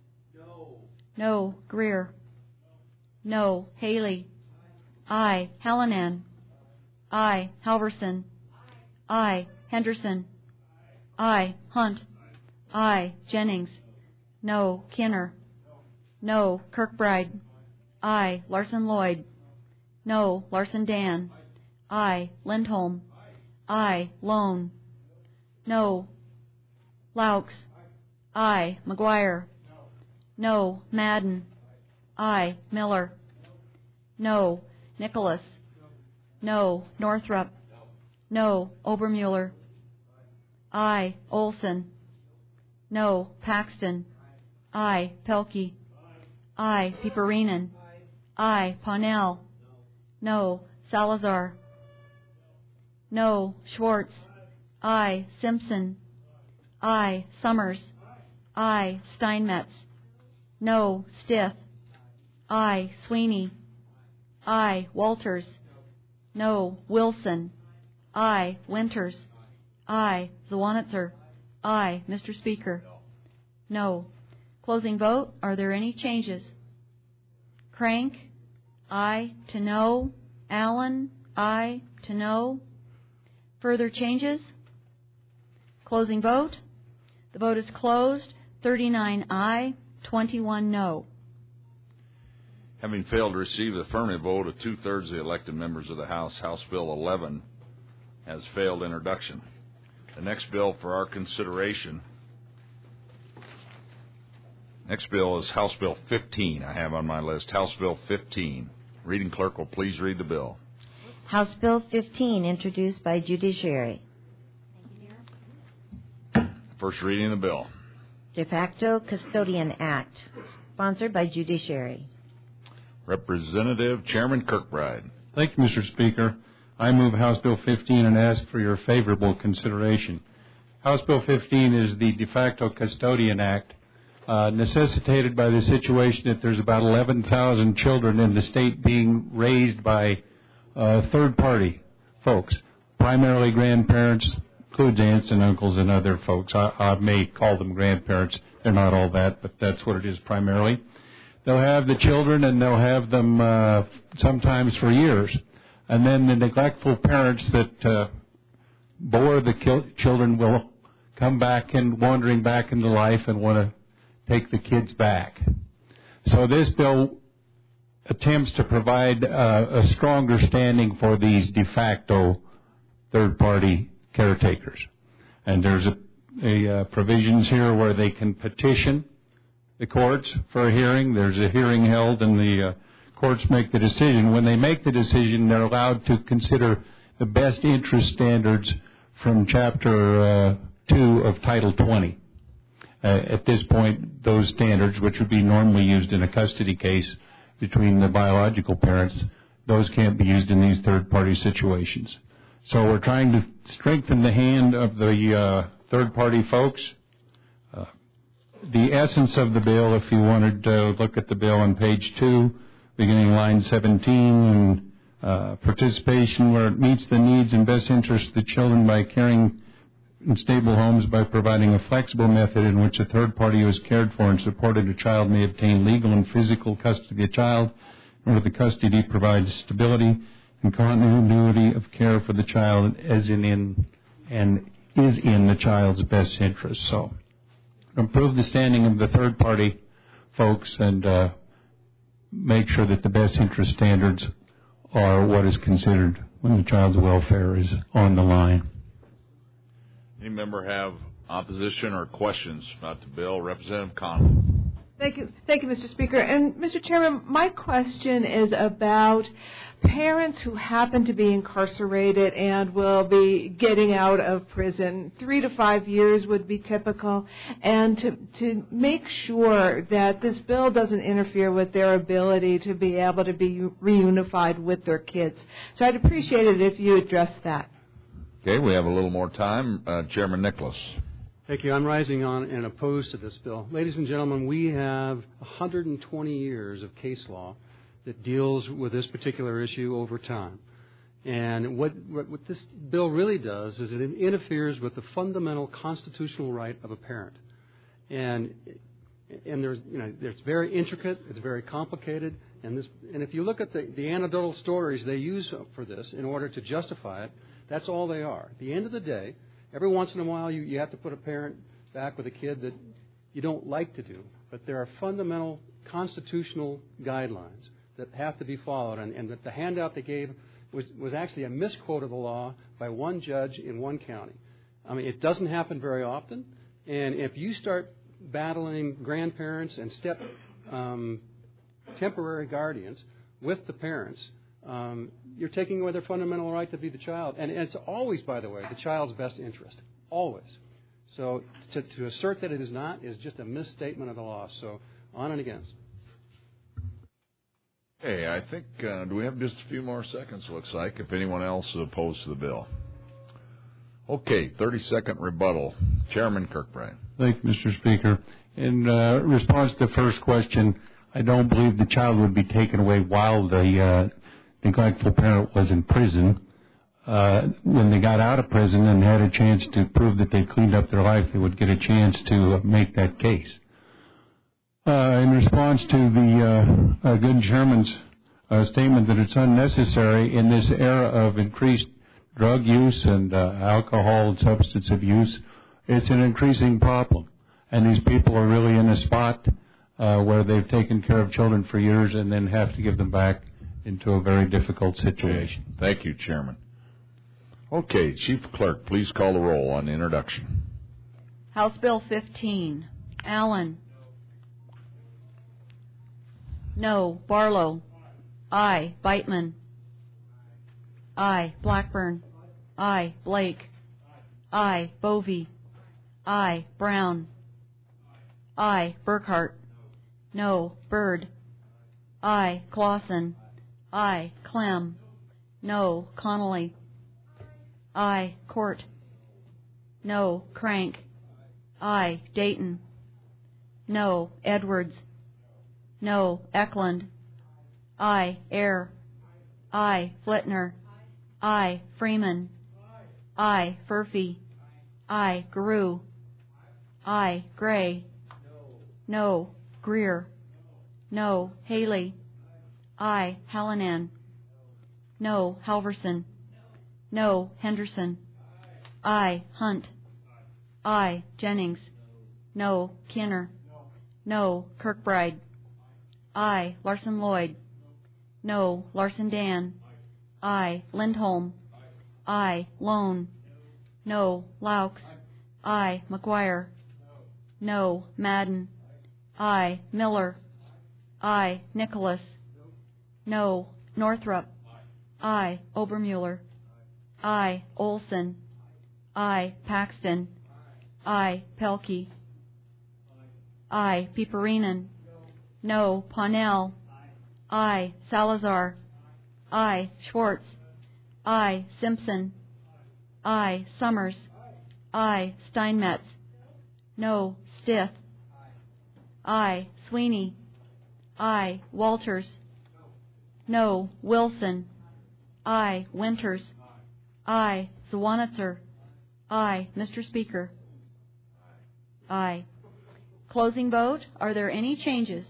No. Greer. No. Haley. Aye. Hallinan. Aye. Halverson. Aye. Henderson. Aye. Hunt. Aye. Jennings. No. Kinner. No. Kirkbride. Aye. Larson Lloyd. No. Larson Dan. Aye. Lindholm. Aye. Lone. No. Laux. Aye. McGuire. No. Madden. Aye. Miller. No. Nicholas. No. Northrup. No. Obermuller. Aye. Olson. No. Paxton. Aye. Pelkey. Aye. Piperinen. Aye. Parnell. No. Salazar. No. Schwartz. Aye. Simpson. Aye. Summers. Aye. Steinmetz. No. Stith. Aye. Sweeney. Aye. Walters. No. Wilson. Aye. Winters. Aye. Zwanitzer. Aye. Mr. Speaker. No. Closing vote. Are there any changes? Crank. Aye. To no. Allen. Aye. To no. Further changes? Closing vote. The vote is closed. 39 aye, 21 no. Having failed to receive the affirmative vote of 2/3 of the elected members of the House, House Bill 11 has failed introduction. The next bill for our consideration, next bill is House Bill 15, I have on my list. House Bill 15. Reading clerk will please read the bill. House Bill 15, introduced by Judiciary. First reading of the bill. De facto Custodian Act, sponsored by Judiciary. Representative Chairman Kirkbride. Thank you, Mr. Speaker. I move House Bill 15 and ask for your favorable consideration. House Bill 15 is the De facto Custodian Act, necessitated by the situation that there's about 11,000 children in the state being raised by third-party folks, primarily grandparents, includes aunts and uncles and other folks. I may call them grandparents. They're not all that, but that's what it is primarily. They'll have the children, and they'll have them sometimes for years. And then the neglectful parents that bore the children will come back and wandering back into life and want to take the kids back. So this bill attempts to provide a stronger standing for these de facto third-party caretakers. And there's a provisions here where they can petition the courts for a hearing. There's a hearing held, and the courts make the decision. When they make the decision, they're allowed to consider the best interest standards from Chapter 2 of Title 20. At this point, those standards, which would be normally used in a custody case between the biological parents, those can't be used in these third-party situations. So we're trying to strengthen the hand of the third-party folks. The essence of the bill, if you wanted to look at the bill on page 2, beginning line 17, and participation where it meets the needs and best interests of the children by caring in stable homes by providing a flexible method in which a third party who has cared for and supported a child may obtain legal and physical custody of the child, where the custody provides stability and continuity of care for the child as in and is in the child's best interest. So improve the standing of the third party folks and make sure that the best interest standards are what is considered when the child's welfare is on the line. Any member have opposition or questions about the bill? Representative Conley. Thank you, Mr. Speaker. And, Mr. Chairman, my question is about parents who happen to be incarcerated and will be getting out of prison. 3 to 5 years would be typical. And to make sure that this bill doesn't interfere with their ability to be able to be reunified with their kids. So I'd appreciate it if you addressed that. Okay, we have a little more time. Chairman Nicholas. Thank you. I'm rising on and opposed to this bill. Ladies and gentlemen, we have 120 years of case law that deals with this particular issue over time. And what this bill really does is it interferes with the fundamental constitutional right of a parent. And it's very intricate, it's very complicated, and if you look at the anecdotal stories they use for this in order to justify it, that's all they are. At the end of the day, every once in a while you have to put a parent back with a kid that you don't like to do, but there are fundamental constitutional guidelines that have to be followed, and that the handout they gave was actually a misquote of the law by one judge in one county. I mean, it doesn't happen very often, and if you start battling grandparents and temporary guardians with the parents, you're taking away their fundamental right to be the child. And it's always, by the way, the child's best interest. Always. So to assert that it is not is just a misstatement of the law. So on and against. Hey, I think, do we have just a few more seconds, looks like, if anyone else is opposed to the bill? Okay, 30-second rebuttal. Chairman Kirkbride. Thank you, Mr. Speaker. In response to the first question, I don't believe the child would be taken away while the neglectful parent was in prison. When they got out of prison and had a chance to prove that they cleaned up their life, they would get a chance to make that case. In response to the good chairman's statement that it's unnecessary in this era of increased drug use and alcohol and substance abuse, it's an increasing problem. And these people are really in a spot where they've taken care of children for years and then have to give them back into a very difficult situation. Thank you, Chairman. Okay, Chief Clerk, please call the roll on the introduction. House Bill 15. Allen. No. Barlow. Aye. Beitman. Aye. Blackburn. Aye. Blake. Aye. Bovee. Aye. Brown. Aye. Burkhart. No. Byrd. Aye. Clausen. Aye. Clem. No. Connolly. Aye. Court. No. Crank. Aye. Dayton. No. Edwards. No. Eklund. Aye. Ayer. Aye. Flitner. Aye. Freeman. Aye. Furphy. Aye. Garou. Aye. Gray. No. Greer. No. Haley. Aye. Hallinan. No. Halverson. No. Henderson. Aye. Hunt. I. Jennings. No. Kinner. No. Kirkbride. I. Larson Lloyd. No. Larson Dan. I. Lindholm. I. Lone. No. Laux. I. McGuire. No. Madden. I. Miller. I. Nicholas. No. Northrup. I. Obermuller. I. Olson. I. Paxton. I. Pelkey. I. Piperinen. No. Parnell. I. Salazar. I. Schwartz. I. Simpson. I. Summers. I. Steinmetz. No. Stith. I. Sweeney. I. Walters. No. Wilson. I. Winters. I. Zwanitzer. I. Mr. Speaker. Aye. Closing vote. Are there any changes?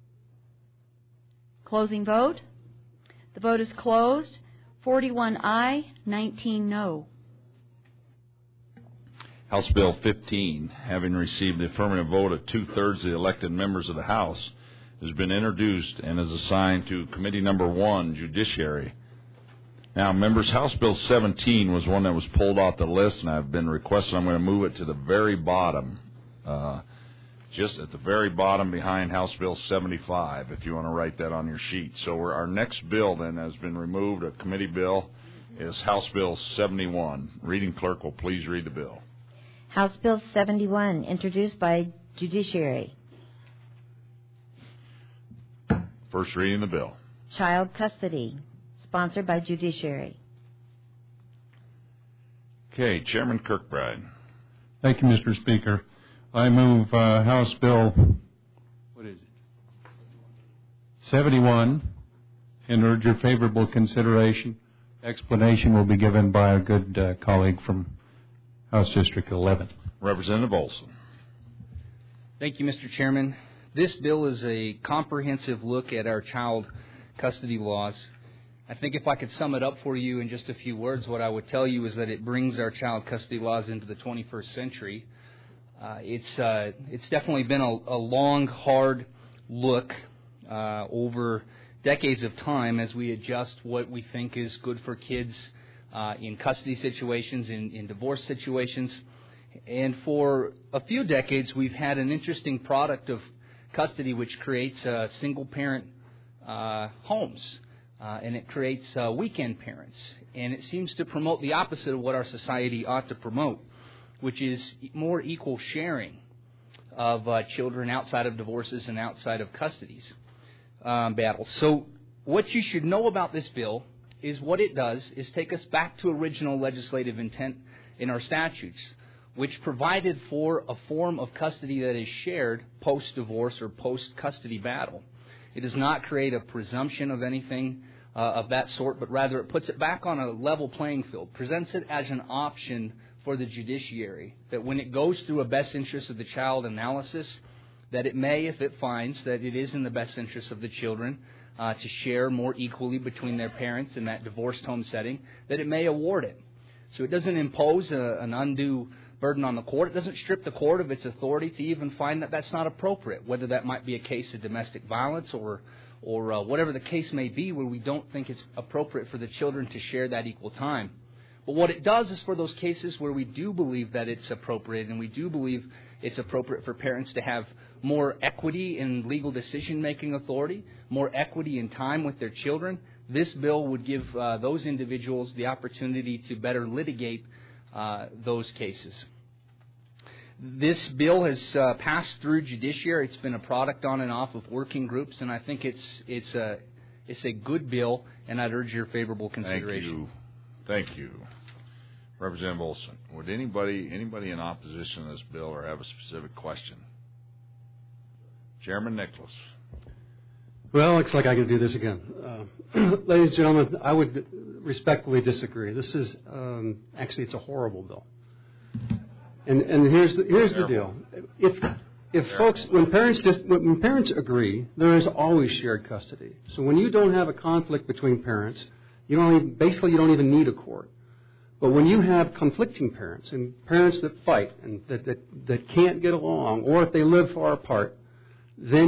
Closing vote. The vote is closed. 41 aye, 19 no. House Bill 15, having received the affirmative vote of 2/3 of the elected members of the House, has been introduced and is assigned to Committee Number 1, Judiciary. Now, members, House Bill 17 was one that was pulled off the list, and I've been requested I'm going to move it to the very bottom, just at the very bottom behind House Bill 75, if you want to write that on your sheet. So our next bill then has been removed, a committee bill, is House Bill 71. Reading clerk will please read the bill. House Bill 71, introduced by Judiciary. First reading the bill. Child custody, sponsored by Judiciary. Okay, Chairman Kirkbride. Thank you, Mr. Speaker. I move House Bill, 71, and urge your favorable consideration. Explanation will be given by a good colleague from House District 11. Representative Olson. Thank you, Mr. Chairman. This bill is a comprehensive look at our child custody laws. I think if I could sum it up for you in just a few words, what I would tell you is that it brings our child custody laws into the 21st century. It's definitely been a long, hard look over decades of time as we adjust what we think is good for kids in custody situations, in divorce situations. And for a few decades, we've had an interesting product of custody which creates single-parent homes, and it creates weekend parents. And it seems to promote the opposite of what our society ought to promote, which is more equal sharing of children outside of divorces and outside of custodies battles. So what you should know about this bill is what it does is take us back to original legislative intent in our statutes, which provided for a form of custody that is shared post-divorce or post-custody battle. It does not create a presumption of anything of that sort, but rather it puts it back on a level playing field, presents it as an option for the judiciary, that when it goes through a best interest of the child analysis, that it may, if it finds that it is in the best interest of the children to share more equally between their parents in that divorced home setting, that it may award it. So it doesn't impose an undue burden on the court. It doesn't strip the court of its authority to even find that that's not appropriate, whether that might be a case of domestic violence or whatever the case may be where we don't think it's appropriate for the children to share that equal time. But what it does is for those cases where we do believe that it's appropriate and we do believe it's appropriate for parents to have more equity in legal decision-making authority, more equity in time with their children, this bill would give those individuals the opportunity to better litigate those cases. This bill has passed through judiciary. It's been a product on and off of working groups, and I think it's a good bill, and I'd urge your favorable consideration. Thank you. Representative Olson, would anybody in opposition to this bill or have a specific question? Chairman Nicholas. Well, looks like I can do this again. Ladies and gentlemen, I would respectfully disagree. This is actually it's a horrible bill. And here's the deal. If folks, when parents agree, there is always shared custody. So when you don't have a conflict between parents, you don't even need a court. But when you have conflicting parents and parents that fight and that can't get along, or if they live far apart, then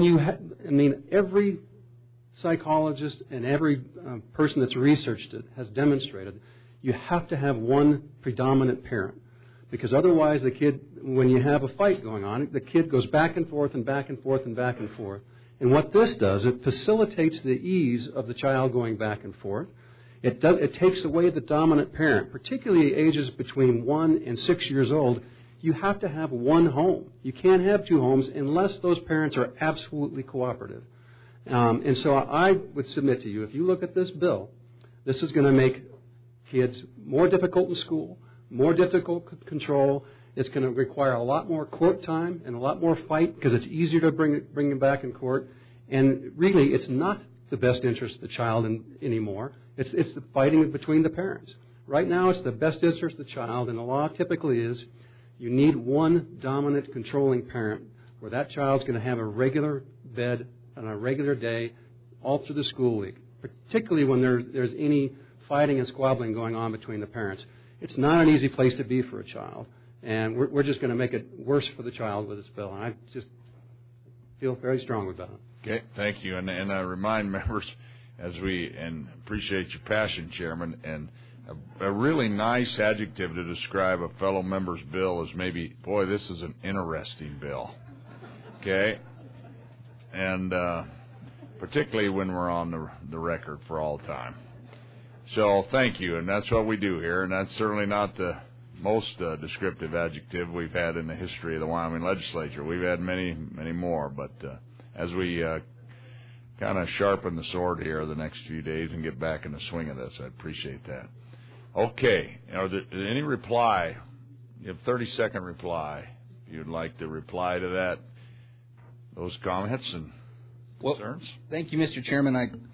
every psychologist and every person that's researched it has demonstrated you have to have one predominant parent. Because otherwise the kid, when you have a fight going on, the kid goes back and forth and back and forth and back and forth. And what this does, it facilitates the ease of the child going back and forth. It takes away the dominant parent, particularly ages between 1 and 6 years old. You have to have one home. You can't have two homes unless those parents are absolutely cooperative. And so I would submit to you, if you look at this bill, this is going to make kids more difficult in school, more difficult to control. It's going to require a lot more court time and a lot more fight because it's easier to bring them back in court. And really, it's not the best interest of the child anymore. It's the fighting between the parents. Right now, it's the best interest of the child, and the law typically is you need one dominant controlling parent where that child's going to have a regular bed on a regular day all through the school week, particularly when there's any fighting and squabbling going on between the parents. It's not an easy place to be for a child, and we're just going to make it worse for the child with this bill, and I just feel very strongly about it. Okay, thank you. And I remind members, and appreciate your passion, Chairman, and a really nice adjective to describe a fellow member's bill is maybe, boy, this is an interesting bill. Okay? And particularly when we're on the record for all time. So thank you, and that's what we do here, and that's certainly not the most descriptive adjective we've had in the history of the Wyoming legislature. We've had many, many more, but as we kind of sharpen the sword here the next few days and get back in the swing of this, I appreciate that. Okay, any reply? You have 30-second reply. If you'd like to reply to that, those comments and concerns. Thank you, Mr. Chairman.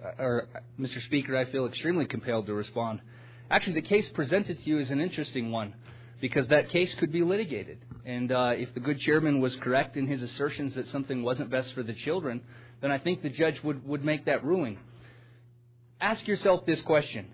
Mr. Speaker, I feel extremely compelled to respond. Actually, the case presented to you is an interesting one because that case could be litigated. And if the good chairman was correct in his assertions that something wasn't best for the children, then I think the judge would make that ruling. Ask yourself this question.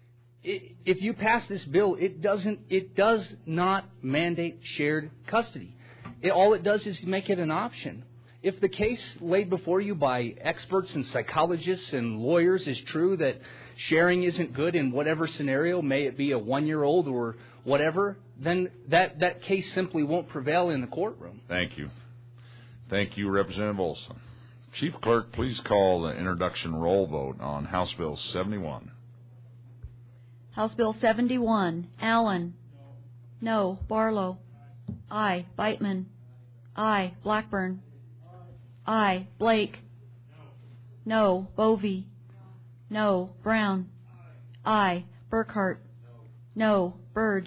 If you pass this bill, it does not mandate shared custody. All it does is make it an option. If the case laid before you by experts and psychologists and lawyers is true that sharing isn't good in whatever scenario, may it be a 1-year-old or whatever, then that case simply won't prevail in the courtroom. Thank you. Thank you, Representative Olson. Chief Clerk, please call the introduction roll vote on House Bill 71. House Bill 71, Allen. No. Barlow. Aye. Beitman. Aye. Blackburn. Aye. Blake. No. Bovee. No. Brown. Aye. Burkhart. No. Byrd.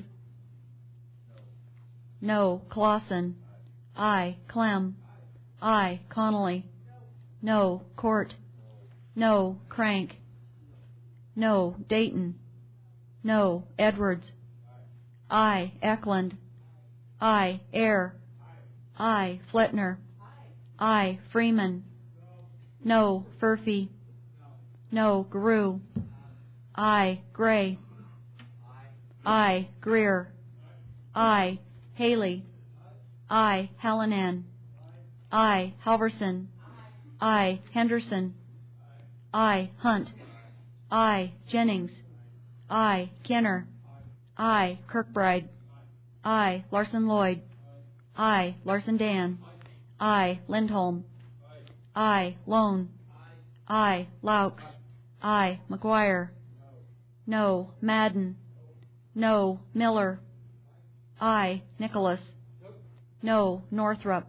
No. Clausen. Aye. Clem. Aye. Connolly. No. Court. No. Crank. No. Dayton. No. Edwards. Aye. Eklund. Aye. Ayer. Aye. Fletner. Aye. Freeman. No. Furphy. No. Garou. Aye. Gray. Aye. Greer. Aye. Haley. Aye. Hallinan. Aye. Halverson. Aye. Henderson. Aye. Hunt. Aye. Jennings. Aye. Kenner. Aye. Kirkbride. Aye. Larson-Lloyd. Aye. Larson-Dan. Aye. Lindholm. Aye. Lone. Aye. Laux. Aye. McGuire. No. Madden. No. Miller. Aye. Nicholas. No. Northrup.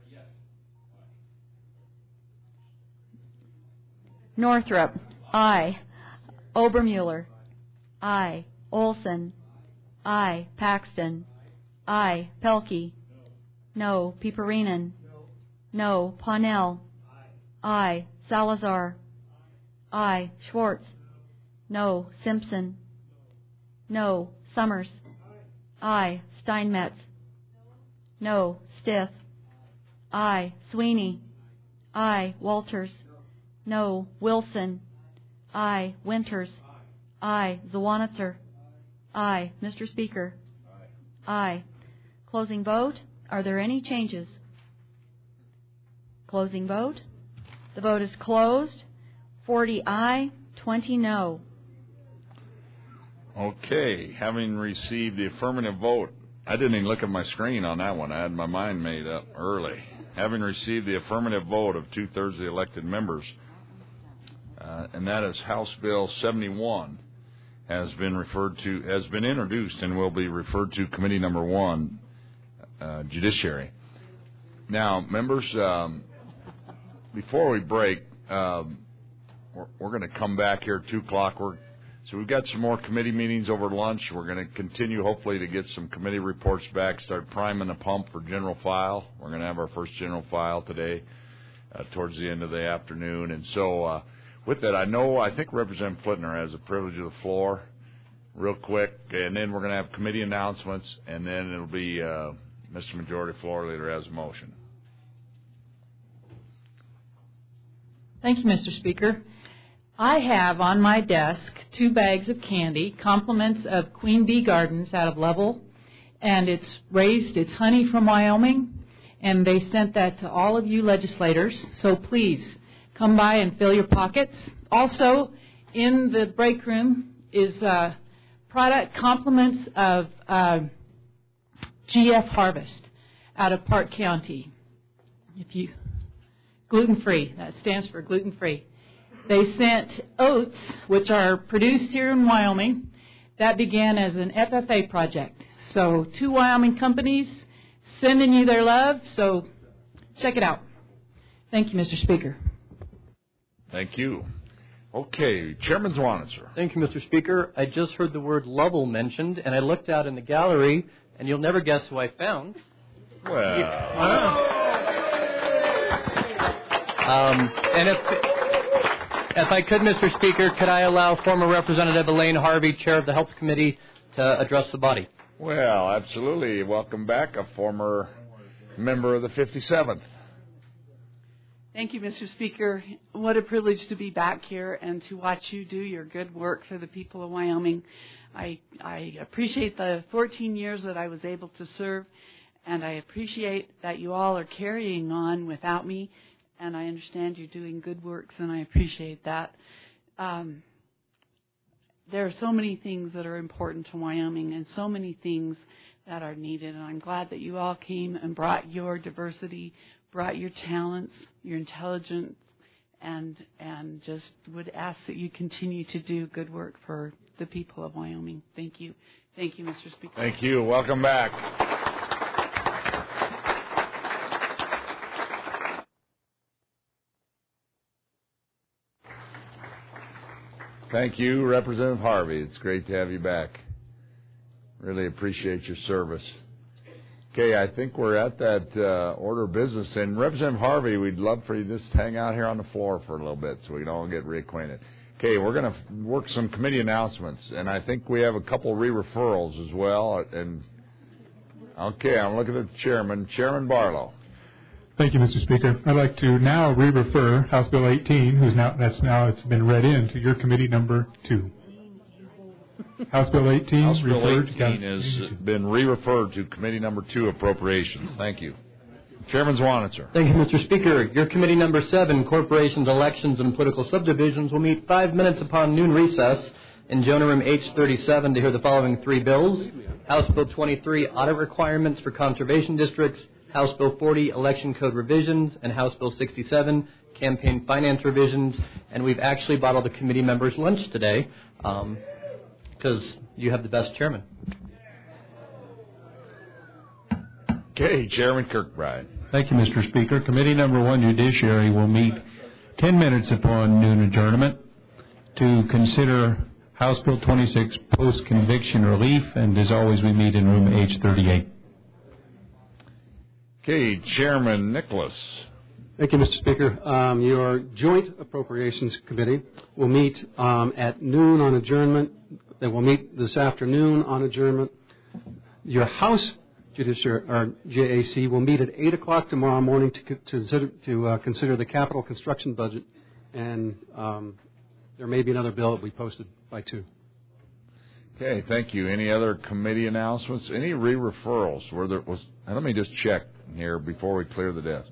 Northrup. Aye. Obermuller. Aye. Olson. Aye. Paxton. Aye. Pelkey. No. Piperinen. No. Paunell. Aye. Salazar. Aye. Schwartz. No. Simpson. No. Summers. Aye. Steinmetz. No. Stith. Aye. Sweeney. Aye. Walters. No. Wilson. Aye. Winters. Aye. Zawanitzer. Aye. Mr. Speaker? Aye. Closing vote. Are there any changes? Closing vote. The vote is closed. 40 aye, 20 no. Okay, having received the affirmative vote, I didn't even look at my screen on that one. I had my mind made up early. Having received the affirmative vote of 2/3 of the elected members, and that is House Bill 71, has been introduced and will be referred to Committee Number 1, Judiciary. Now, members, before we break, we're going to come back here at 2 o'clock. So we've got some more committee meetings over lunch. We're going to continue, hopefully, to get some committee reports back, start priming the pump for general file. We're going to have our first general file today towards the end of the afternoon. And so with that, I think Representative Flitner has the privilege of the floor real quick, and then we're going to have committee announcements, and then it'll be Mr. Majority Floor Leader has a motion. Thank you, Mr. Speaker. I have on my desk 2 bags of candy, compliments of Queen Bee Gardens out of Lovell, and it's honey from Wyoming, and they sent that to all of you legislators, so please come by and fill your pockets. Also, in the break room is product compliments of GF Harvest out of Park County. Gluten-free, that stands for gluten-free. They sent oats, which are produced here in Wyoming. That began as an FFA project. So 2 Wyoming companies sending you their love, so check it out. Thank you, Mr. Speaker. Thank you. Okay, Chairman Zwanitzer. Thank you, Mr. Speaker. I just heard the word Lovell mentioned, and I looked out in the gallery, and you'll never guess who I found. Well... And if I could, Mr. Speaker, could I allow former Representative Elaine Harvey, Chair of the Health Committee, to address the body? Well, absolutely. Welcome back, a former member of the 57th. Thank you, Mr. Speaker. What a privilege to be back here and to watch you do your good work for the people of Wyoming. I appreciate the 14 years that I was able to serve, and I appreciate that you all are carrying on without me. And I understand you're doing good works, and I appreciate that. There are so many things that are important to Wyoming and so many things that are needed, and I'm glad that you all came and brought your diversity, brought your talents, your intelligence, and just would ask that you continue to do good work for the people of Wyoming. Thank you. Thank you, Mr. Speaker. Thank you. Welcome back. Thank you, Representative Harvey. It's great to have you back. Really appreciate your service. Okay, I think we're at that order of business. And Representative Harvey, we'd love for you to just hang out here on the floor for a little bit so we can all get reacquainted. Okay, we're going to work some committee announcements, and I think we have a couple re-referrals as well. And okay, I'm looking at the chairman, Chairman Barlow. Thank you, Mr. Speaker. I'd like to now re-refer House Bill 18, it's been read in to your committee number 2. House Bill 18, House Bill 18 has been re-referred to Committee Number 2, Appropriations. Thank you. Chairman Zwanitzer. Thank you, Mr. Speaker. Your Committee Number 7, Corporations, Elections, and Political Subdivisions, will meet 5 minutes upon noon recess in Jonah Room H37 to hear the following 3 bills. House Bill 23, Audit Requirements for Conservation Districts, House Bill 40, Election Code Revisions, and House Bill 67, Campaign Finance Revisions. And we've actually bought all the committee members lunch today because you have the best chairman. Okay, Chairman Kirkbride. Thank you, Mr. Speaker. Committee Number 1, Judiciary, will meet 10 minutes upon noon adjournment to consider House Bill 26, Post-Conviction Relief, and as always, we meet in room H38. Okay, Chairman Nicholas. Thank you, Mr. Speaker. Your Joint Appropriations Committee will meet at noon on adjournment. They will meet this afternoon on adjournment. Your House Judiciary, or JAC, will meet at 8 o'clock tomorrow morning to consider the capital construction budget, and there may be another bill that we posted by 2. Okay, thank you. Any other committee announcements? Any re-referrals? Let me just check here before we clear the desk.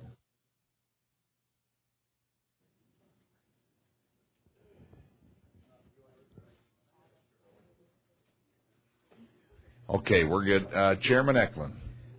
Okay, we're good. Chairman Eklund.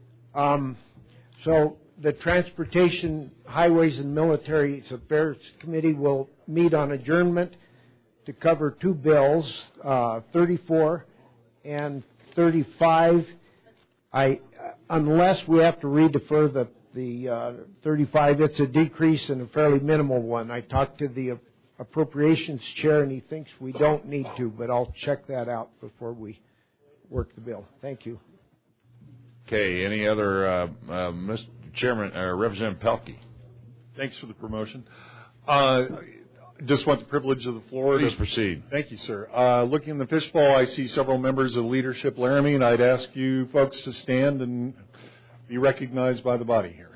So the Transportation, Highways, and Military Affairs Committee will meet on adjournment to cover two bills, 34 and 35. Unless we have to redefer the 35, it's a decrease and a fairly minimal one. I talked to the Appropriations Chair, and he thinks we don't need to, but I'll check that out before we work the bill. Thank you. Okay, any other, Mr. Chairman, Representative Pelkey? Thanks for the promotion. Just want the privilege of the floor. Please proceed. Thank you, sir. Looking in the fishbowl, I see several members of Leadership Laramie, and I'd ask you folks to stand and be recognized by the body here.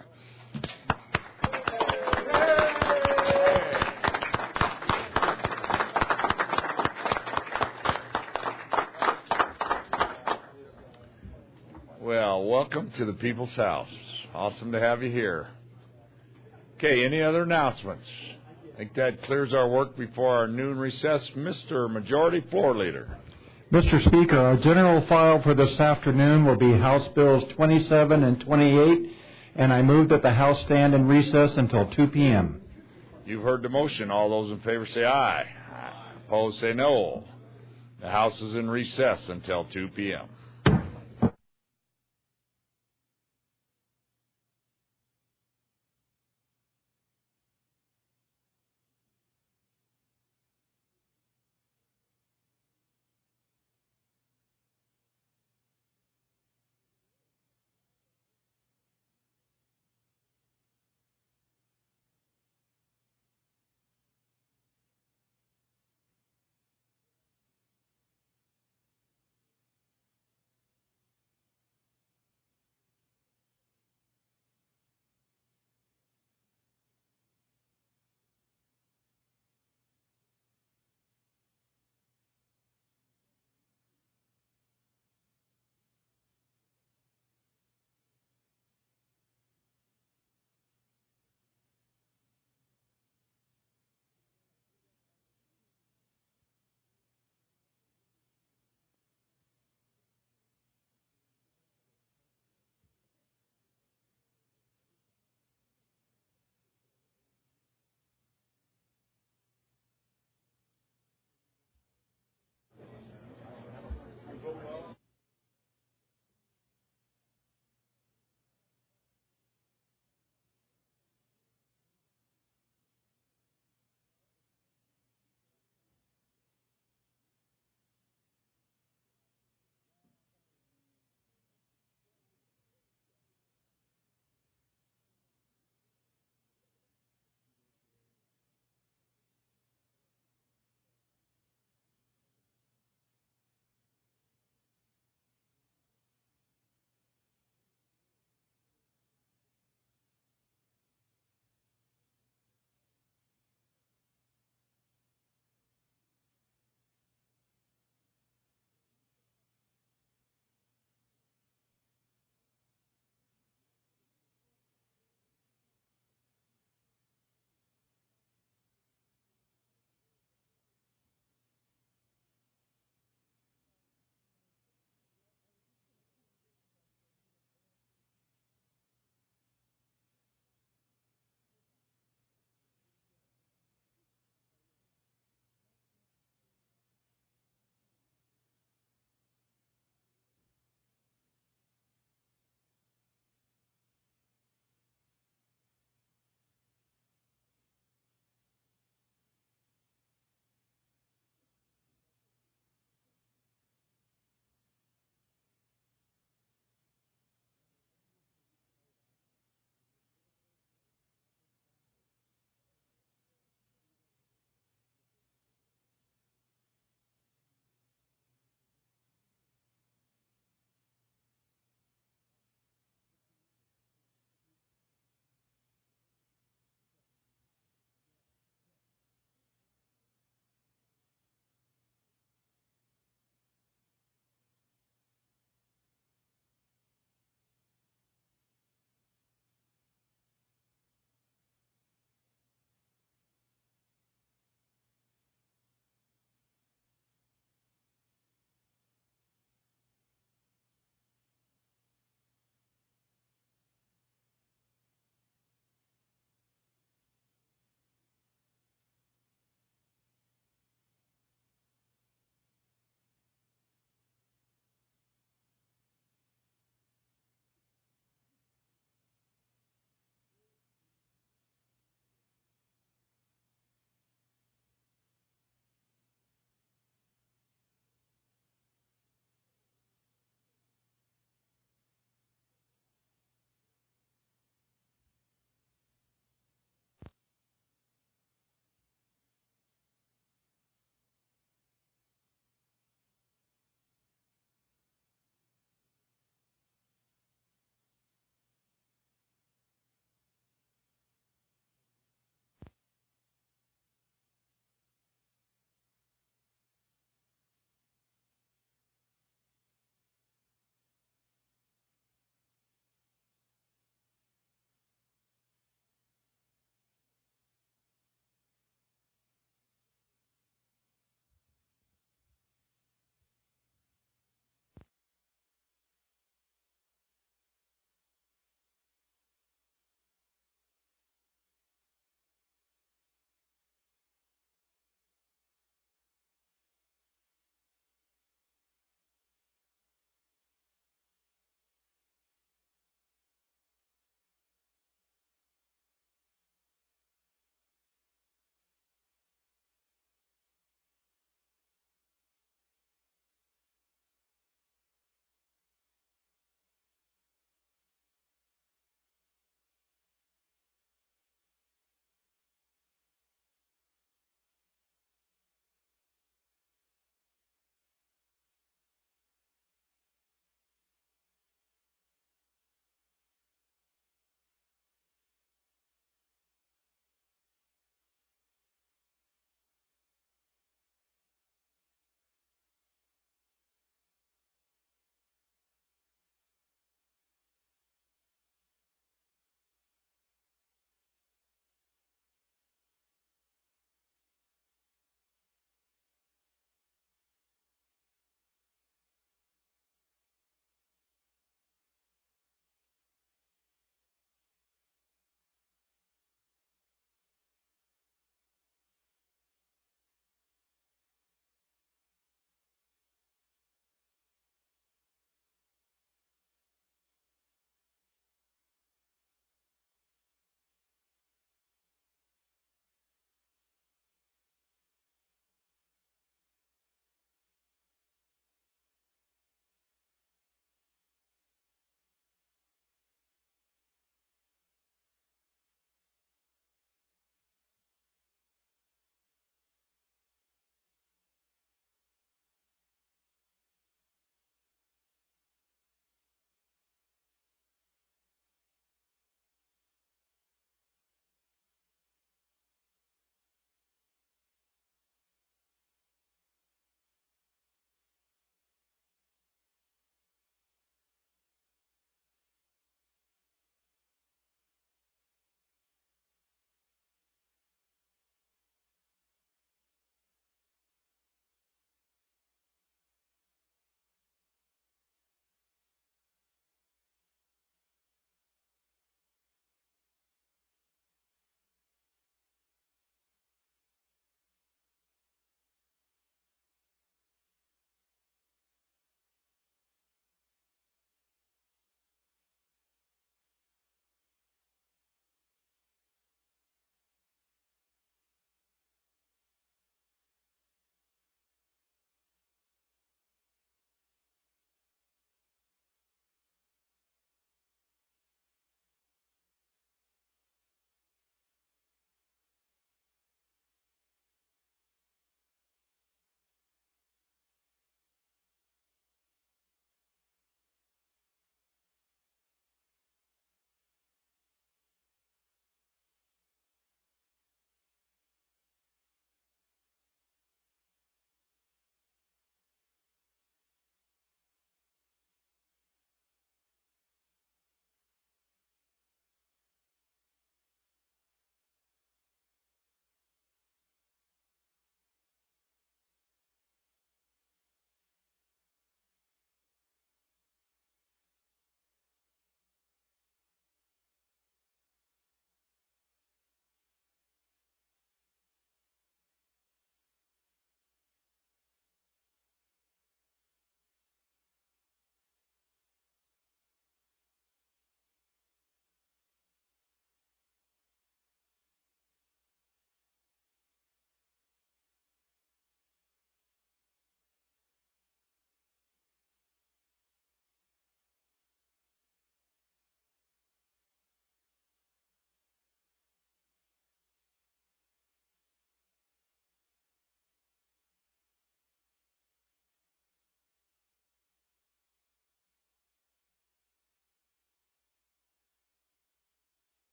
Well, welcome to the People's House. Awesome to have you here. Okay, any other announcements? I think that clears our work before our noon recess. Mr. Majority Floor Leader. Mr. Speaker, our general file for this afternoon will be House Bills 27 and 28, and I move that the House stand in recess until 2 p.m. You've heard the motion. All those in favor say aye. Opposed say no. The House is in recess until 2 p.m.